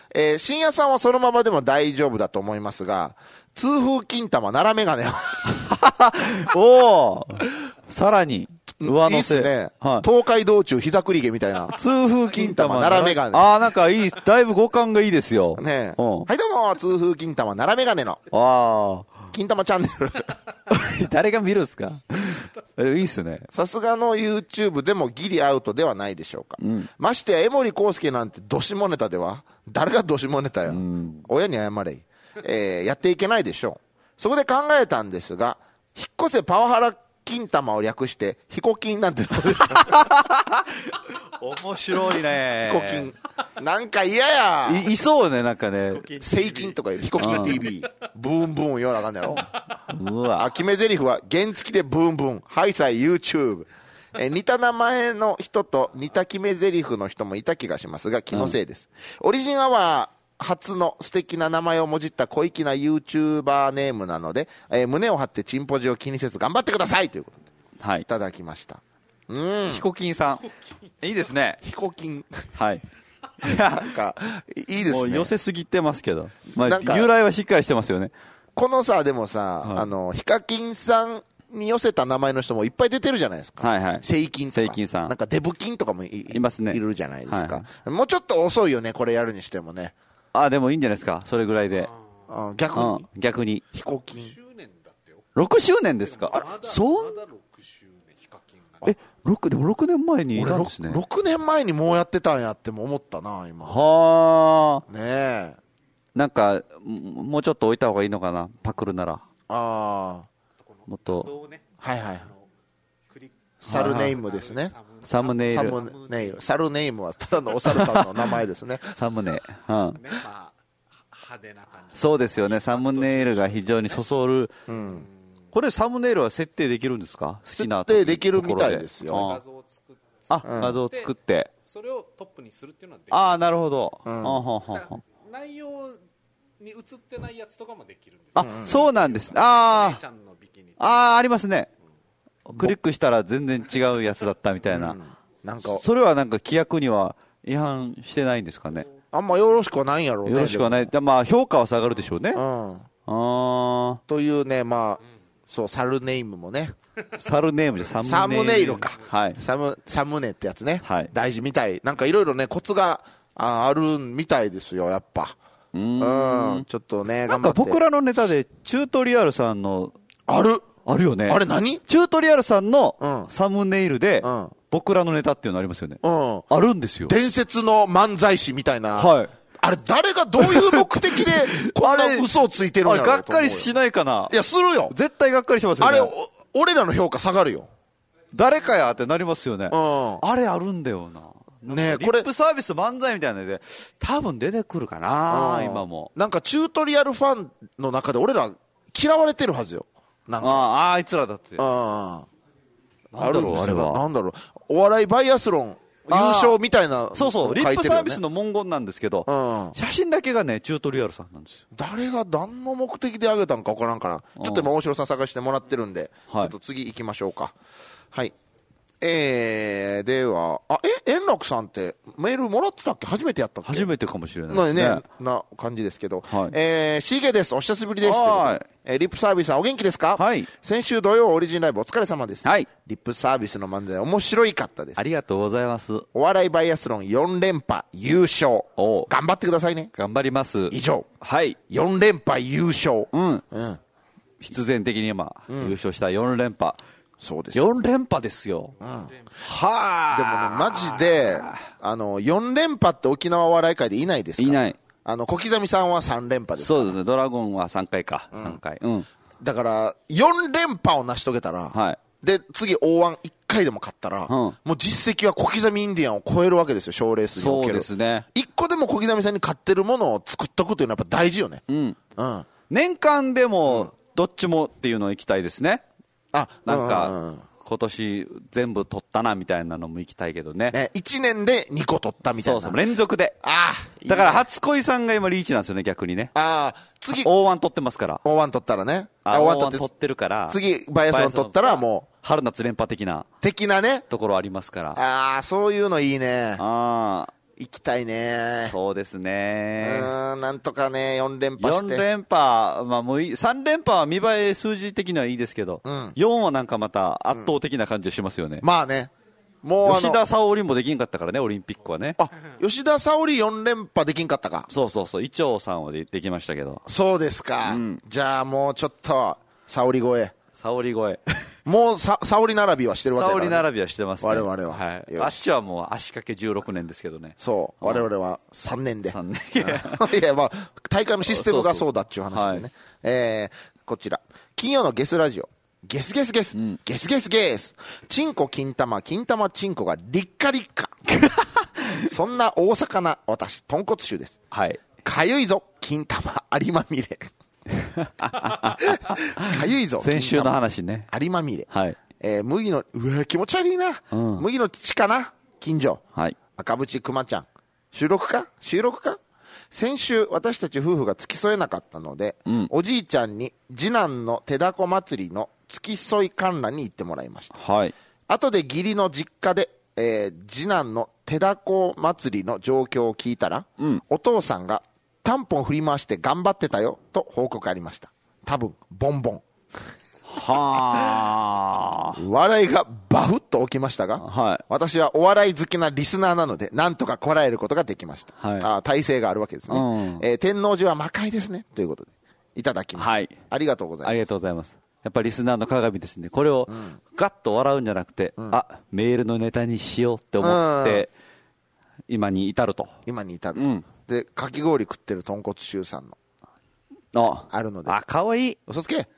えー、深夜さんはそのままでも大丈夫だと思いますが、痛風金玉奈良メガネおおさらに上乗せ。 いいっすね、 はい、 東海道中膝栗毛みたいな痛風金玉奈良メガネ。 ああ、なんかいい、だいぶ五感がいいですよねえ、うん、はいどうも痛風金玉奈良メガネのあ金玉チャンネル誰が見るんすかいいっすね。 さすがの YouTube でもギリアウトではないでしょうか、うん、ましてや江森康介なんてどしもネタでは誰がどしもネタや、うん、親に謝れ、えー、やっていけないでしょう。そこで考えたんですが、引っ越せパワハラ金玉を略してヒコキンなんてどうですか面白いね。 ヒコキンなんか嫌やい, いそうね、なんかね、 セイキンとかいるヒコキン ティービー ブーンブーン言わなあかんねやろ。うわあ、決め台詞は原付でブーンブーン、はいさい YouTube。え似た名前の人と似た決め台詞の人もいた気がしますが気のせいです、うん、オリジンアワー初の素敵な名前をもじった小粋な YouTuber ネームなので、えー、胸を張ってチンポジを気にせず頑張ってくださいということで、はい、いただきました。うん、 ヒコキンさんいいですね。 ヒコキンはいなんかいいですね。もう寄せすぎてますけど、まあ、由来はしっかりしてますよね。 このさでもさ、はい、あのヒカキンさんに寄せた名前の人もいっぱい出てるじゃないですか。 はいはい。 セイキンとか。 セイキンさん。 なんかデブキンとかも い, いますね。 いるじゃないですか、 はい。 もうちょっと遅いよね、これやるにしてもね。 あ、でもいいんじゃないですか、それぐらいで。 あ逆に、うん、 逆に。 ヒコキン。 ろくしゅうねんですか。あ、そう。え、ろく、でもろくねんまえにいたんですね。 ろくねんまえにもうやってたんやっても思ったな、今。 はあ。ねえ。 なんか、もうちょっと置いた方がいいのかな、パクるなら。ああ。 もっと。 はいはい。サルネイムですね。 サムネイル。 サムネイル。サルネイムはただのお猿さんの名前ですね。 サムネ。うん。そうですよね。サムネイルが非常にそそる。うん。これサムネイルは設定できるんですか？好きな設定できるみたいですよ。 あ、画像を作って。 それをトップにするっていうのはできる。ああ、なるほど。 うん。内容に映ってないやつとかもできるんです。 あ、そうなんです。ああ。ああ、ありますね。クリックしたら全然違うやつだったみたいな、うん、なんかそれはなんか規約には違反してないんですかね。 あんまよろしくはないんやろうね。 よろしくはない。まあ評価は下がるでしょうね。 うん、あというね、まあ、うん、そうサルネイムもね。 サルネームでサムネイル。 サムネイルか。 はい。 サムサムネってやつね。 はい。 大事みたい。なんかいろいろねコツが あ, あるみたいですよやっぱ。うん。うんちょっとね頑張って。 なんか僕らのネタでチュートリアルさんのある。 あるよね。 あれ何？ チュートリアルさんのサムネイルで、僕らのネタっていうのありますよね。うん。あるんですよ。 伝説の漫才師みたいな。 はい。 あれ誰がどういう目的でこんな嘘をついてるんやろうと思う。 あれがっかりしないかな。 いやするよ。 絶対がっかりしますよね。 あれ俺らの評価下がるよ。 誰かやってなりますよね。 うん。 あれあるんだよな。ねえ、これリップサービス漫才みたいなので多分出てくるかな、今も。 なんかチュートリアルファンの中で俺ら嫌われてるはずよ。なんかあ, あいつらだって。 ああ。なんだろう、あれは。 なんだろう。お笑いバイアスロン優勝みたいな、ね。 そうそう、リップサービスの文言なんですけど、うん、写真だけがね、チュートリアルさんなんですよ。 誰が何の目的であげたんか分からんから、ちょっと今大城さん探してもらってるんで、はい、ちょっと次行きましょうか。はい。えー、では、あ、え、円楽さんってメールもらってたっけ？初めてやったっけ？ 初めてかもしれないですね。 ね、な感じですけど。はい、えー、シゲです。お久しぶりです。はい。えー、リップサービスさんお元気ですか？ はい。 先週土曜オリジンライブお疲れ様です。 はい。 リップサービスの漫才面白いかったです。 ありがとうございます。 お笑いバイアスロンよん連覇優勝。お頑張ってくださいね。 頑張ります。 以上。 はい。 よん連覇優勝。 うん。うん。必然的にまあ、うん、優勝したよん連覇。 そうですよん連覇ですよ。うん、はあ。でもね、マジで、あの、よん連覇って沖縄お笑い界でいないですか？ いない。 あの、小刻みさんはさん連覇です。 そうですね。ドラゴンはさんかいか。うん、さんかい。うん。 だから、よん連覇を成し遂げたら、はい。で、次 オーワンいっかいでも勝ったら、うん、もう実績は小刻みインディアンを超えるわけですよ、賞レースにおける。 そうですね。 いっこでも小刻みさんに勝ってるものを作っとくというのはやっぱ大事よね。うん。うん。 年間でも、どっちもっていうのを行きたいですね。あ、なんか、うんうん、今年全部取ったなみたいなのも行きたいけどね。ね、 いちねんでにこ取ったみたいな。 そうそう、連続で。ああ。だから初恋さんが今リーチなんですよね、逆にね。 ああ、次。 オーワン取ってますから。 オーワン取ったらね。 あ、オーワン取ってるから。 次、バイアスロン取ったらもう。 春夏連覇的な。 的なね。 ところありますから。 ああ、そういうのいいね。ああ。 行きたいね。 そうですね。 うん、なんとかね、よん連覇して。 よん連覇、まあもういい、さん連覇は見栄え数字的にはいいですけど、うん、よんはなんかまた圧倒的な感じがしますよね。 うん、まあね。もう吉田沙保里もできんかったからね、オリンピックはね。 あ、吉田沙保里よん連覇できんかったか。 そうそうそう、伊調さんはでできましたけど。 そうですか。うん、じゃあもうちょっと、沙保里超え。 沙保里超え。 もう沙保里並びはしてるわけだから、ね。 沙保里並びはしてますね。 我々は。 はい。あっちはもう足掛けじゅうろくねんですけどね。 そう。我々はさんねんで。 さんねん。 いや、まあ、大会のシステムがそうだっていう話でね。そうそう、はい、えー、こちら。金曜のゲスラジオ。ゲスゲスゲス。うん、ゲスゲスゲス。チンコ金玉、金玉チンコがリッカリッカ。そんな大阪な私、豚骨臭です。 はい。 かゆいぞ、金玉有馬みれ。かゆいぞ。 先週の話ね。 有馬みれ。 はい。 えー、麦の、うわ、気持ち悪いな。うん、麦の父かな近所。 はい。 赤渕くまちゃん。収録か収録か先週、私たち夫婦が付き添えなかったので、うん、おじいちゃんに次男の手だこ祭りの付き添い観覧に行ってもらいました。 はい。 後で義理の実家で、えー、次男の手だこ祭りの状況を聞いたら、うん、お父さんがタンポン振り回して頑張ってたよと報告ありました。多分ボンボン。 はあ。 笑いがバフッと起きましたが、 はい、 私はお笑い好きなリスナーなので、なんとかこらえることができました。はい、あ、体制があるわけですね。うん、えー、天王寺は魔界ですね。ということで、いただきます。 はい。 ありがとうございます。 ありがとうございます。やっぱりリスナーの鏡ですね。これをガッと笑うんじゃなくて、うん、あ、メールのネタにしようって思って、今に至ると。 今に至ると。うん、で、かき氷食ってる豚骨臭さんの。あ、あるので。 あ、かわいい。 嘘つけ。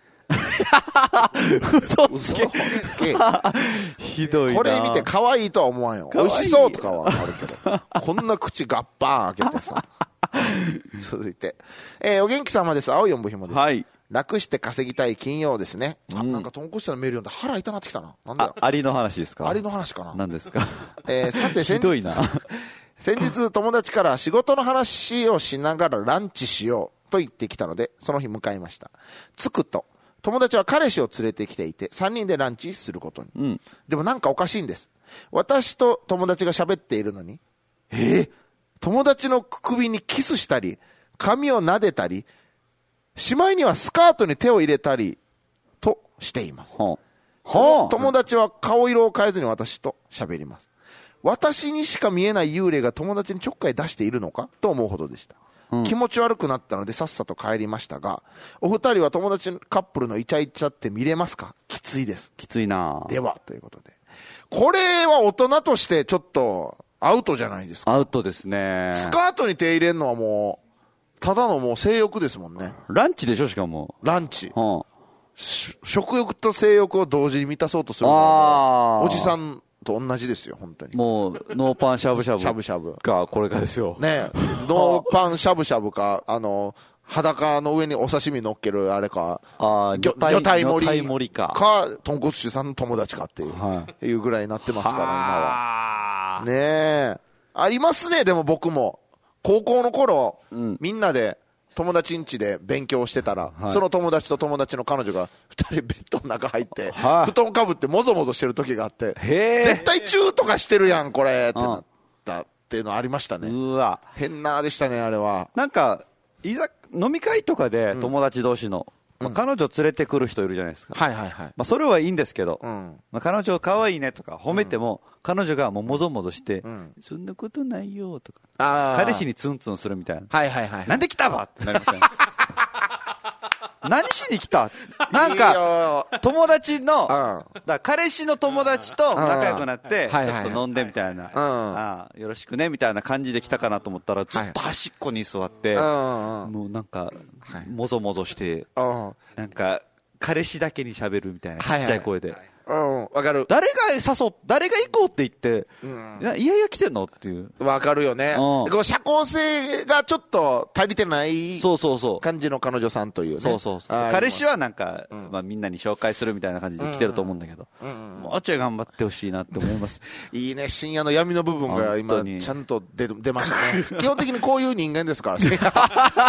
嘘つけ。 嘘つけ。 ひどいな。 これ見て可愛いとは思わんよ。美味しそうとかはあるけど。こんな口ガッパーン開けてさ。続いて。えー、お元気様です。青い四分紐です。 はい。 楽して稼ぎたい金曜ですね。あ、うん、なんか豚骨さんのメール読んで腹痛なってきたな。なんだよ。 あ、アリの話ですか？ アリの話かな。 何ですか？ えー、さて先日。 ひどいな。 先日友達から仕事の話をしながらランチしようと言ってきたので、その日向かいました。着くと、友達は彼氏を連れてきていて、さんにんでランチすることに。うん、でもなんかおかしいんです。私と友達が喋っているのに、えー、友達の首にキスしたり、髪を撫でたり、しまいにはスカートに手を入れたり、としています。はあ、友達は顔色を変えずに私と喋ります。私にしか見えない幽霊が友達にちょっかい出しているのかと思うほどでした。うん、気持ち悪くなったのでさっさと帰りましたが、お二人は友達カップルのイチャイチャって見れますか？きついです。 きついな。 では、ということで。これは大人としてちょっとアウトじゃないですか。 アウトですね。 スカートに手入れるのはもう、ただのもう性欲ですもんね。 ランチでしょ、しかも。 ランチ。 うん、 食欲と性欲を同時に満たそうとするのは、おじさんと同じですよ、本当に。 もう、ノーパンしゃぶしゃぶ。 しゃぶしゃぶ。 か、これかですよ。 ねえ。ノーパンしゃぶしゃぶか、あの、裸の上にお刺身乗っけるあれか、 あ魚体盛り。 魚体盛りか。 か、豚骨師さんの友達かっていう、はい、いうぐらいになってますから、今は。ねえ。ありますね、でも僕も。高校の頃、うん、みんなで、友達ん家で勉強してたら、はい、その友達と友達の彼女が二人ベッドの中入って、はい、布団かぶってもぞもぞしてる時があって、絶対チューとかしてるやん、これってなったっていうのありましたね。 うわ。 変なでしたね、あれは。 なんか、いざ、飲み会とかで友達同士の、うんまあ、彼女連れてくる人いるじゃないですか。 はいはいはい。 まあ、それはいいんですけど、うんまあ、彼女可愛いねとか褒めても、うん、彼女がもうもぞもぞして、うん、そんなことないよとか、彼氏にツンツンするみたいな。 はいはいはい。 なんで来たわってなりましたね。何しに来たなんか、友達の、うん、だ彼氏の友達と仲良くなって、ちょっと飲んでみたいな、うんああ、よろしくねみたいな感じで来たかなと思ったら、ずっと端っこに座って、はい、もうなんか、もぞもぞして、なんか、彼氏だけに喋るみたいな、ちっちゃい声で。 うん、わかる。 誰が誘っ、誰が行こうって言って、うん、いやいや来てんのっていう。 わかるよね。うん、こう社交性がちょっと足りてないそうそうそう感じの彼女さんというね。 そうそうそう。彼氏はなんか、うん、まあみんなに紹介するみたいな感じで来てると思うんだけど、うんうん、もうちょい頑張ってほしいなって思います。 いいね、深夜の闇の部分が今ちゃんと出出ましたね。基本的にこういう人間ですから、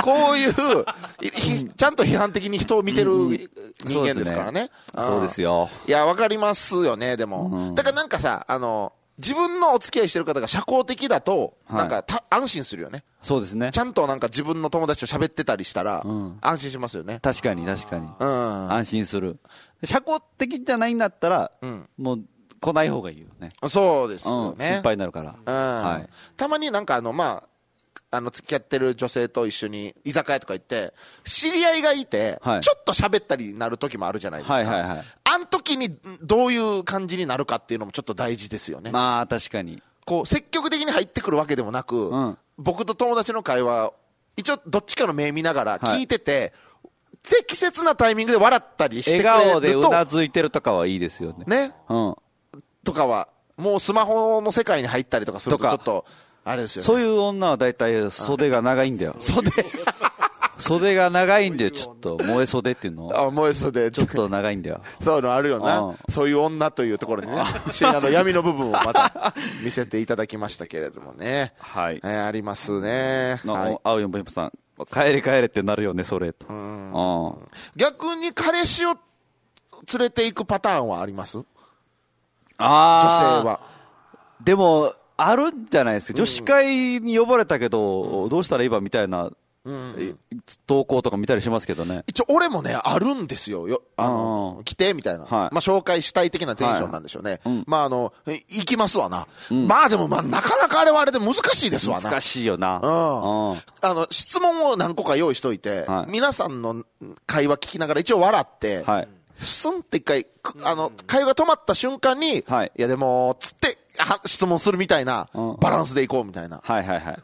こういうちゃんと批判的に人を見てる人間ですからね。 そうですよ。 いや、わかりますよね。でも、うん、だからなんかさ、あの、 自分のお付き合いしてる方が社交的だと、 はいなんかた安心するよね。 そうですね。 ちゃんとなんか自分の友達と喋ってたりしたら、うん、安心しますよね。 確かに確かに。 うん。 安心する。社交的じゃないんだったら、うん、もう来ない方がいいよね。 そうですよね。 うん、心配になるから。 うん。はい。たまになんかあの、まあ、あの、付き合ってる女性と一緒に居酒屋とか行って、知り合いがいて、はい、ちょっと喋ったりなる時もあるじゃないですか。はいはいはい。あの時にどういう感じになるかっていうのもちょっと大事ですよね。 まあ、確かに。 こう、積極的に入ってくるわけでもなく、うん、僕と友達の会話、一応どっちかの目見ながら聞いてて、はい、適切なタイミングで笑ったりしてくれると。 笑顔でうなずいてるとかはいいですよね。 ね。うん。とかは、もうスマホの世界に入ったりとかするとちょっと、あれですよね。 そういう女は大体袖が長いんだよ。 袖袖が長いんで、ちょっと燃え袖っていうの。 あ、燃え袖。 ちょっと長いんだよ。 そういうのあるよな。そういう女というところにね、深夜の闇の部分をまた見せていただきましたけれどもね。はい。えー、ありますね。 はい、青いボイプさん、帰れ帰れってなるよね、それと。うん。 逆に彼氏を連れて行くパターンはあります？ あ女性は。 でも、あるんじゃないですか。女子会に呼ばれたけど、うん、どうしたらいいばみたいな、うん、投稿とか見たりしますけどね。 一応俺もね、あるんですよ。よあの、うん、来て、みたいな。はい、まあ紹介したい的なテンションなんでしょうね。はい、まああの、行きますわな。うん、まあでも、まあなかなかあれはあれで難しいですわな。 難しいよな。 うん。あの、質問を何個か用意しといて、はい、皆さんの会話聞きながら一応笑って、はい、スンって一回、あの、会話が止まった瞬間に、はい、いやでも、つって、質問するみたいな、バランスでいこうみたいな、はいはいはい。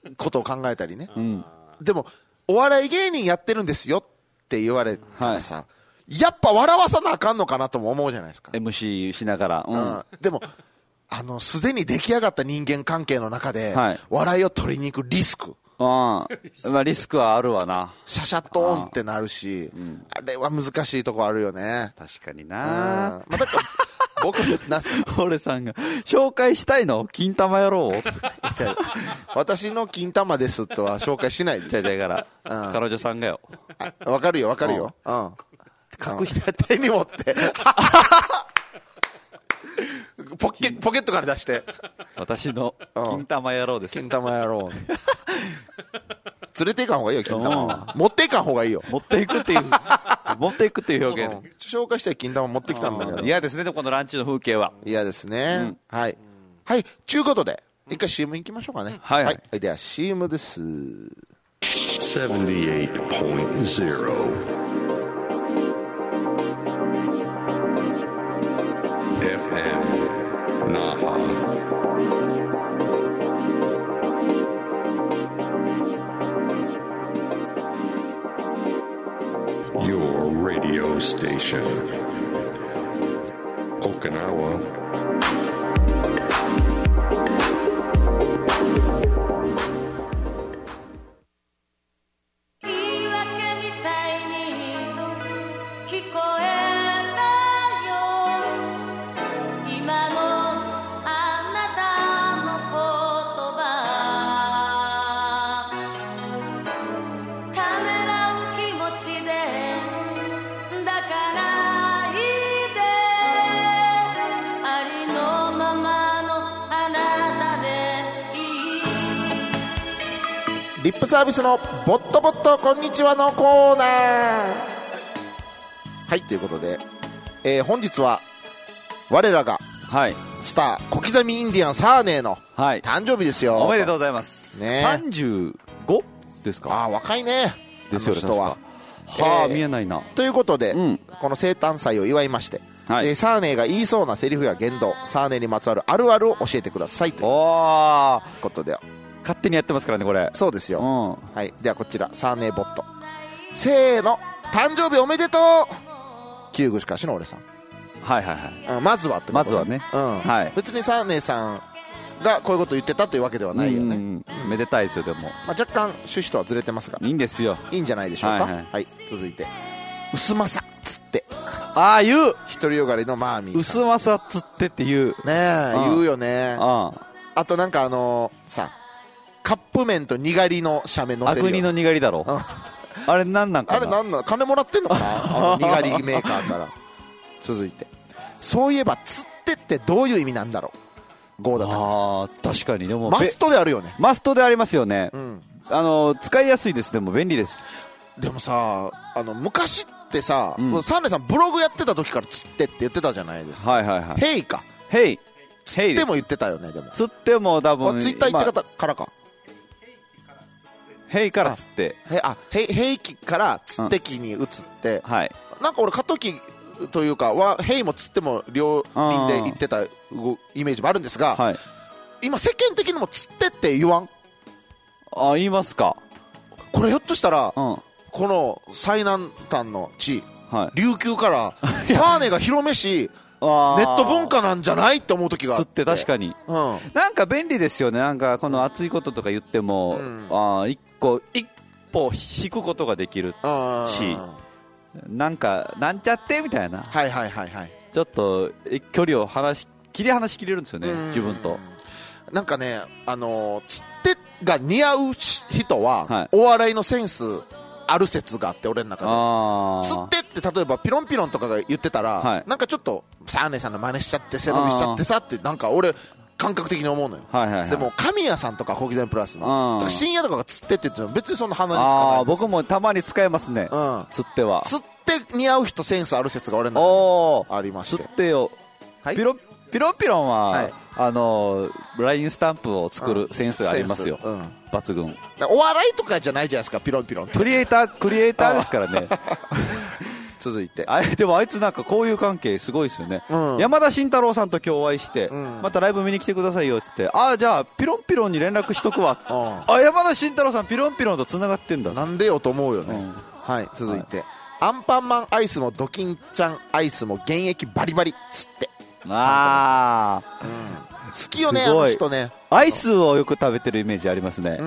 ことを考えたりね。うん、でも、お笑い芸人やってるんですよって言われたらさ、はい、やっぱ笑わさなあかんのかなとも思うじゃないですか。 エムシー しながら。 うん。うん、でも、あの、すでに出来上がった人間関係の中で、はい、笑いを取りに行くリスク。 うん。まあリスクはあるわな。 シャシャッとーンってなるし、あ,、うん、あれは難しいとこあるよね。 確かにな。 まあ、だから僕、なんすか俺さんが、紹介したいの金玉野郎私の金玉ですとは紹介しないです。 だから、うん、彼女さんがよ。 わかるよ、わかるよ。うん。隠して手に持って。ポケ、ポケットから出して。 私の金玉野郎です。 金玉野郎。連れていかん方がいいよ、金玉は。持っていかん方がいいよ。 持っていくっていう、持っていくっていう表現。 紹介して金玉持ってきたんだけど。 嫌ですね、このランチの風景は。 嫌ですね。はい。はい、ちゅうことで、一回 シーエム 行きましょうかね。はい。はい。では シーエム です。ななじゅうはちてんゼロ Your radio station, Okinawa. リップサービスのボットボットこんにちはのコーナー。はい、ということで、えー、本日は我らがスター小刻みインディアンサーネーの誕生日ですよ。 おめでとうございます、ね、さんじゅうごですか。 ああ、若いね、 ですよね、 あの人は。 はあ、えー、見えないな。 ということで、うん、この生誕祭を祝いまして、はい、えー、サーネーが言いそうなセリフや言動、サーネーにまつわるあるあるを教えてくださいということで、 勝手にやってますからね、これ。 そうですよ、うん、はい。ではこちらサーネーボット、せーの、誕生日おめでとう旧具しかしの俺さん。 はいはいはい、 うん、まずはってこと、 まずはね、 うん、はい、別にサーネーさんがこういうこと言ってたというわけではないよね。うん、 めでたいですよ。でも、 まあ、若干趣旨とはずれてますがいいんですよ。 いいんじゃないでしょうか。はい、はいはい、続いて薄まさつって、 ああ、言う、 独りよがりのマーミーさん。 薄まさつってって言うねえ、言うよね。ああとなんかあのー、さカップ麺とにがりの写メ載せるよ。 悪人のにがりだろ、うん、あれなんなんかな。 あれなんなん、金もらってんのかなあのにがりメーカーから続いて、そういえばつってってどういう意味なんだろう。 ゴーダタケシさん。 ああ、確かに。でもマストであるよね。 マストでありますよね。 うん。 あの、使いやすいです。でも便利です。 でもさ、あの、昔ってさ、うん、サンデーさんブログやってた時から釣ってって言ってたじゃないですか。 はいはいはい。 ヘイか。 ヘイ。 釣っても言ってたよね、でも。 釣っても多分。 ツイッター言ってたからか。 ヘイから釣って。 あ、ヘイ、ヘイ機から釣って機に移って、うん、はい。なんか俺過渡期というかは、ヘイも釣っても両輪で行ってたイメージもあるんですが、はい、今世間的にも釣ってって言わん？ あ、言いますか。 これひょっとしたら、うん、この最南端の地、はい、琉球からサーネが広めしネット文化なんじゃないって思う時があって。 釣って確かに、うん、なんか便利ですよね。なんかこの熱いこととか言っても、うん、あ一個一歩引くことができるし、なんかなんちゃってみたいな、 はいはいはいはい、 ちょっと距離を話し切り離しきれるんですよね、自分と。 なんかね、あのー、釣ってが似合う人は、はい、お笑いのセンスある説があって、俺の中で。釣ってって例えばピロンピロンとかが言ってたら、はい、なんかちょっとサーネさんの真似しちゃって背伸びしちゃってさって、なんか俺感覚的に思うのよ、はいはいはい、でも神谷さんとか小刻みプラスの深夜とかが釣ってって言っても別にそんな鼻につかないんですよ。 僕もたまに使えますね、うん、釣っては。 釣って似合う人センスある説が俺の中でありまして。 釣ってよ、はい、ピロンピロンピロンは、はい、あのー、ラインスタンプを作るセンスがありますよ、うん、抜群。 お笑いとかじゃないじゃないですか、ピロンピロンって。 クリエイタークリエイターですからね続いて、 あれでもあいつなんか交友関係すごいですよね、うん、山田慎太郎さんと今日お会いして、うん、またライブ見に来てくださいよって言って、ああじゃあピロンピロンに連絡しとくわ、うん、あ山田慎太郎さんピロンピロンとつながってんだ、 なんでよと思うよね、うん、はい。続いて、はい、アンパンマンアイスもドキンちゃんアイスも現役バリバリつって、ああ、うん、好きよね、あの人ね。 アイスをよく食べてるイメージありますね。うん、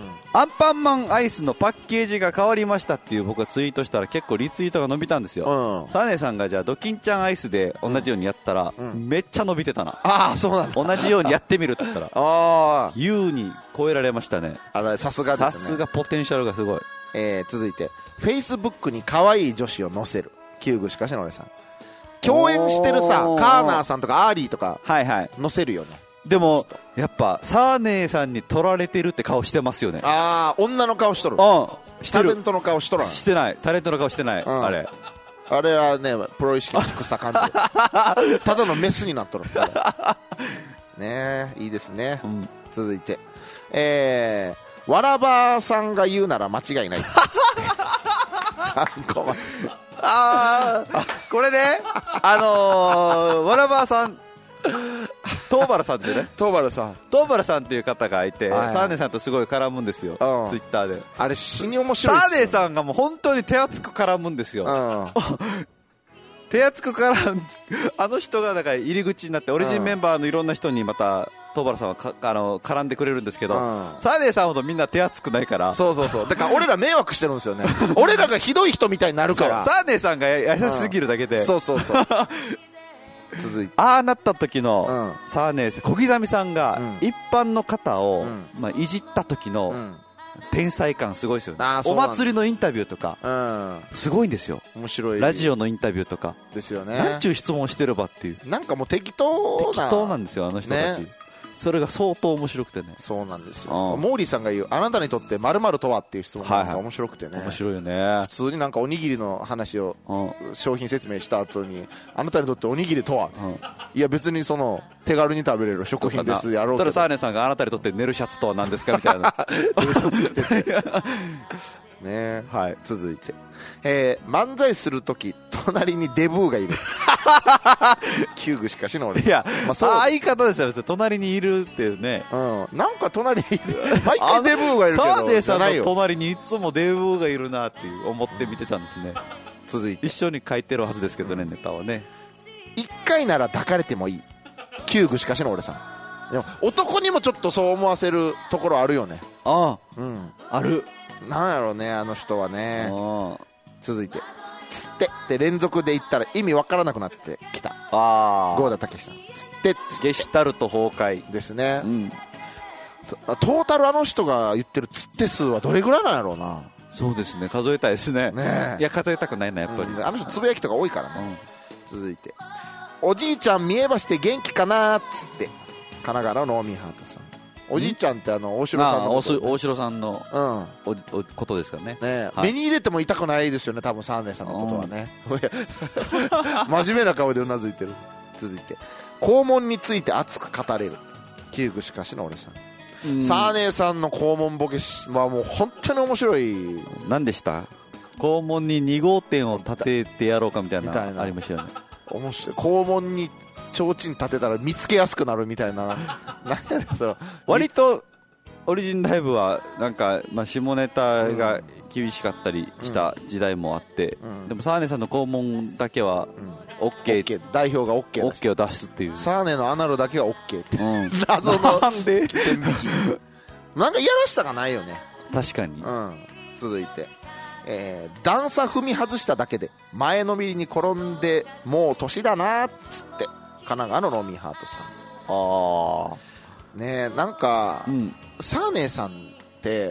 アンパンマンアイスのパッケージが変わりましたっていう僕がツイートしたら結構リツイートが伸びたんですよ、うん、サネさんがじゃあドキンちゃんアイスで同じようにやったら、うん、めっちゃ伸びてたな。 ああ、そうなんだ。 同じようにやってみるって言ったらあ優に超えられましたね。 さすがですね。 さすがポテンシャルがすごい。 えー、続いてフェイスブックに可愛い女子を載せる旧具しかしの俺さん。共演してるさカーナーさんとかアーリーとか載せるよね、はいはい。でもやっぱサーネーさんに撮られてるって顔してますよね。 ああ、女の顔しとる。 うん、してる。 タレントの顔しとらん。 してない。タレントの顔してない、うん、あれあれはねプロ意識の低さ感じるただのメスになっとるねえ、いいですね、うん、続いて、えー、わらばさんが言うなら間違いないああ、これね、あのー、わらばさん東原さんってね、 東原さん東原さんっていう方がいて、はいはい、サーネーさんとすごい絡むんですよ、うん、ツイッターで。 あれ死に面白いですよ。 サーネーさんがもう本当に手厚く絡むんですよ、うん、手厚く絡むあの人がだから入り口になってオリジンメンバーのいろんな人にまた東原さんはかあの絡んでくれるんですけど、うん、サーネーさんほどみんな手厚くないから。 そうそうそう、だから俺ら迷惑してるんですよね俺らがひどい人みたいになるから。 サーネーさんが優しすぎるだけで、 うん、そうそうそう続いて、 ああなった時の、うん、サーネー小刻みさんが一般の方を、うんまあ、いじった時の、うん、天才感すごいですよね。お祭りのインタビューとか、うん、すごいんですよ。 面白い。 ラジオのインタビューとかですよね。 なんちゅう質問してればっていう、 なんかもう適当な適当なんですよあの人たち、ね、それが相当面白くてね。 そうなんですよ。モーリーさんが言うあなたにとって〇〇とはっていう質問が面白くてね、はいはい、 面白いよね。 普通になんかおにぎりの話を、うん、商品説明した後にあなたにとっておにぎりとは、うん、いや別にその手軽に食べれる食品ですやろうけど、 ただサーネさんがあなたにとって寝るシャツとは何ですかみたいな寝るシャツ着ててね、はい、続いて、えー、漫才するとき隣にデブーがいるキューグしかしの俺。 いや、まあ、そう相方ですよ。別に隣にいるっていうね、 うん、なんか隣にいる毎回デブーがいるけどサーネーさんの隣にいつもデブーがいるなっていう思って見てたんですね。 続いて一緒に書いてるはずですけどね、ネタはね。 一回なら抱かれてもいいキューグしかしの俺さん。でも男にもちょっとそう思わせるところあるよね。 ああ、 うん、 ある。 なんやろうねあの人はね。続いてつってって連続で言ったら意味わからなくなってきた。あ郷田武さんつってつってゲシュタルト崩壊ですね、うん、ト, トータルあの人が言ってるつって数はどれぐらいなんやろうな。 そうですね、数えたいですね。 ねいや数えたくないなやっぱり、 うん、あの人つぶやきとか多いからね、うん、続いておじいちゃん見えばして元気かなっつって奈川のノーミーハートさん。おじいちゃんってあの大城さんのこと、ね、 大城さんの、うん、おおことですかね。 ね、はい、目に入れても痛くないですよね、多分サーネさんのことはね。真面目な顔でうなずいてる。続いて肛門について熱く語れる旧具しかしの俺さん、うん、サーネさんの肛門ボケはもう本当に面白い。 何でした？肛門にに号店を立ててやろうかみたいなのありましたよね。 面白い。肛門に提灯立てたら見つけやすくなるみたいな。何やねんそれ。 割とオリジンライブはなんか、まあ、下ネタが厳しかったりした時代もあって、うん、でもサーネさんの肛門だけは OK、うん、 代表が OK, OK を出すっていう。 サーネのアナルだけは OK って、うん、謎のなんで線引き。なんかいやらしさがないよね。 確かに、 うん、続いて、えー、段差踏み外しただけで前のめりに転んでもう年だなっつって神奈川のロミーハートさん。ああねえ、なんか、うん、サーネさんって、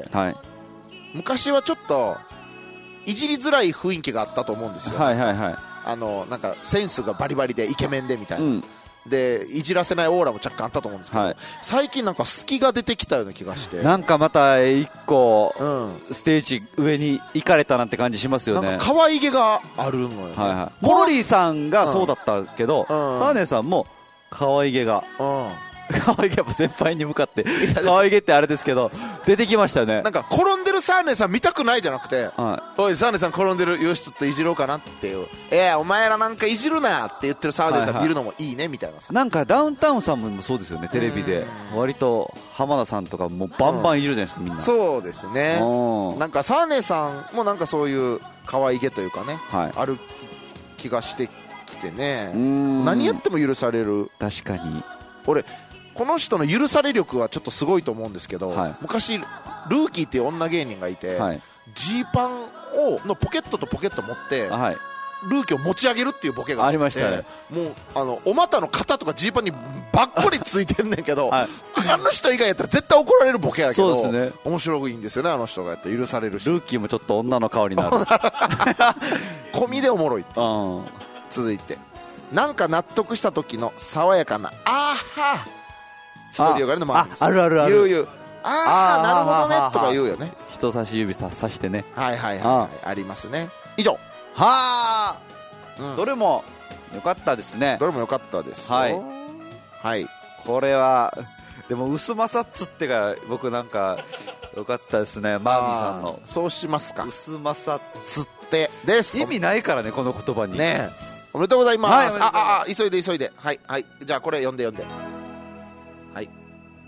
はい、昔はちょっといじりづらい雰囲気があったと思うんですよ、はいはいはい、あのなんかセンスがバリバリでイケメンでみたいな、うん、でいじらせないオーラも若干あったと思うんですけど、はい、最近なんか隙が出てきたような気がして、 なんかまた一個、うん、ステージ上に行かれたなって感じしますよね。 なんか可愛げがあるのよね、 はいはい、モロリーさんがそうだったけど、うん、サーネさんも可愛げが、うん可愛げは先輩に向かって可愛げってあれですけど出てきましたよね。 なんか転んでるサーネさん見たくないじゃなくて、はい、おいサーネさん転んでる、よしちょっといじろうかなっていう、えー、お前らなんかいじるなって言ってるサーネさん見るのもいいねみたいなさ、 なんかダウンタウンさんもそうですよね。テレビで割と浜田さんとかもバンバンいじるじゃないですか、みんな。 そうですね。なんかサーネさんもなんかそういう可愛げというかね、はい、ある気がしてきてね、何やっても許される。 確かに俺この人の許され力はちょっとすごいと思うんですけど、はい、昔ルーキーっていう女芸人がいて、はい、ジーパンをのポケットとポケット持って、はい、ルーキーを持ち上げるっていうボケがあって、ありましたね。もうあのお股の肩とかジーパンにばっこりついてんねんけど、はい、あの人以外やったら絶対怒られるボケやけど、そうですね、面白いんですよね、あの人がやったら許されるし。 ルーキーもちょっと女の顔になる込みでおもろいって。続いてなんか納得した時の爽やかなあーは一人よがりのマークです。 あるあるある。 言う言う。ああ、なるほどねとか言うよね。 人差し指さしてね。 はいはいはい。ありますね。以上。 はあ、うん。どれも良かったですね。 どれも良かったです。 はい。 はい。 これは、でも、薄まさっつってが僕なんか良かったですね。マーミーさんの。 そうしますか。 薄まさっつってです。 意味ないからね、この言葉に。 ねえ。おめでとうございます。はい、ああ、あ、急いで急いで。はいはい。じゃあこれ読んで読んで。はい。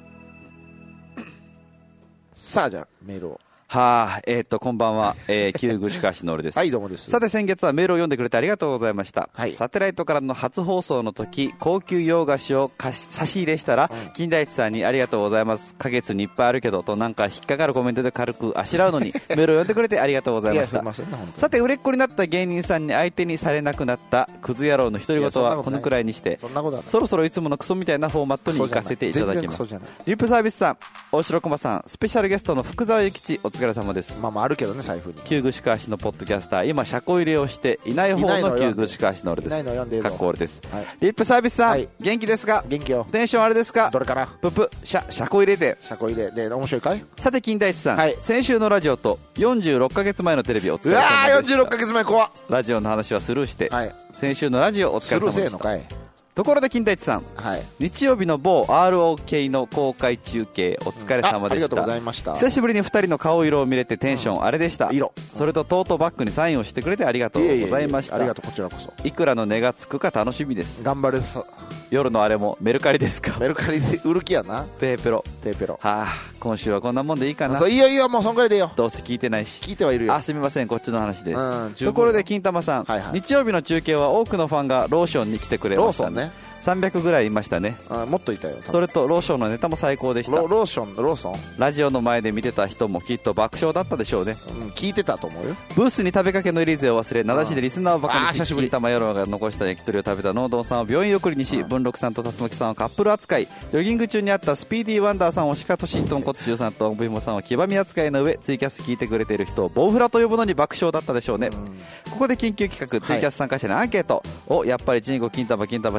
さあじゃあメールを。 はあ、えっ、ー、とこんばんは、えー、旧具しかしのるです。 はい、どうもです。 さて先月はメールを読んでくれてありがとうございました。はい、サテライトからの初放送の時、高級洋菓子を差し入れしたら、うん、金田一さんにありがとうございます。花月にいっぱいあるけどとなんか引っかかるコメントで軽くあしらうのにメールを読んでくれてありがとうございました。さて売れっ子になった芸人さんに相手にされなくなったクズ野郎の独り言はこのくらいにして、そ, そろそろいつものクソみたいなフォーマットに行かせていただきます。リップサービスさん、大城駒さん、スペシャルゲストの福沢諭吉、お疲れ様です。 まあまああるけどね、財布に。 旧具しかしのポッドキャスター、今車庫入れをしていない方の旧具しかしの俺です。かっこ俺です、はい、リップサービスさん、はい、元気ですか？ 元気よ。 テンションあれですか？ どれかな？ ププ車車庫入れて車庫入れで面白いかい？ さて金田一さん、はい、先週のラジオとよんじゅうろっかげつまえのテレビお疲れ様でした。 うわー、よんじゅうろっかげつまえ怖っ。 ラジオの話はスルーして、はい、先週のラジオお疲れ様でした。スルーせーのかい。ところで金田一さん、はい、日曜日の某 アールオーケー の公開中継お疲れ様でした、うん、あ, ありがとうございました。久しぶりにふたりの顔色を見れてテンションあれでした、うん、色それとトートバッグにサインをしてくれてありがとうございました。 いえいえいえ、ありがとう、こちらこそ。 いくらの値がつくか楽しみです。 頑張るさ。 夜のあれもメルカリですか？ メルカリで売る気やな。 ペーペロペーペロ。 はあ、今週はこんなもんでいいかな。 そういいよいいよ、もうそんぐらいでいいよ。 どうせ聞いてないし。 聞いてはいるよ。 あ、すみません、こっちの話です、うん、ところで金玉さん、はいはい、日曜日の中継は多くのファンがローションに来てくれましたね。ローソンね、さんびゃくぐらいいましたね。 あ、もっといたよ。 それとローションのネタも最高でした。 ロ, ローションローソンラジオの前で見てた人もきっと爆笑だったでしょうね、 うん、聞いてたと思うよ。 ブースに食べかけのエリーゼを忘れ名指しでリスナーをバカにし、金玉野郎が残した焼き鳥を食べたノードンさんを病院送りにし、うん、文禄さんと竜巻さんをカップル扱い、ジョギング中にあったスピーディーワンダーさんをシカトシトンコツシュウさんとオンブヒモさんを黄ばみ扱いの上、ツイキャス聞いてくれている人をボウフラと呼ぶのに爆笑だったでしょうね、うん、ここで緊急企画ツイキャス参加者にアンケートを、はい、やっぱりチンコ金玉金玉チンコと思う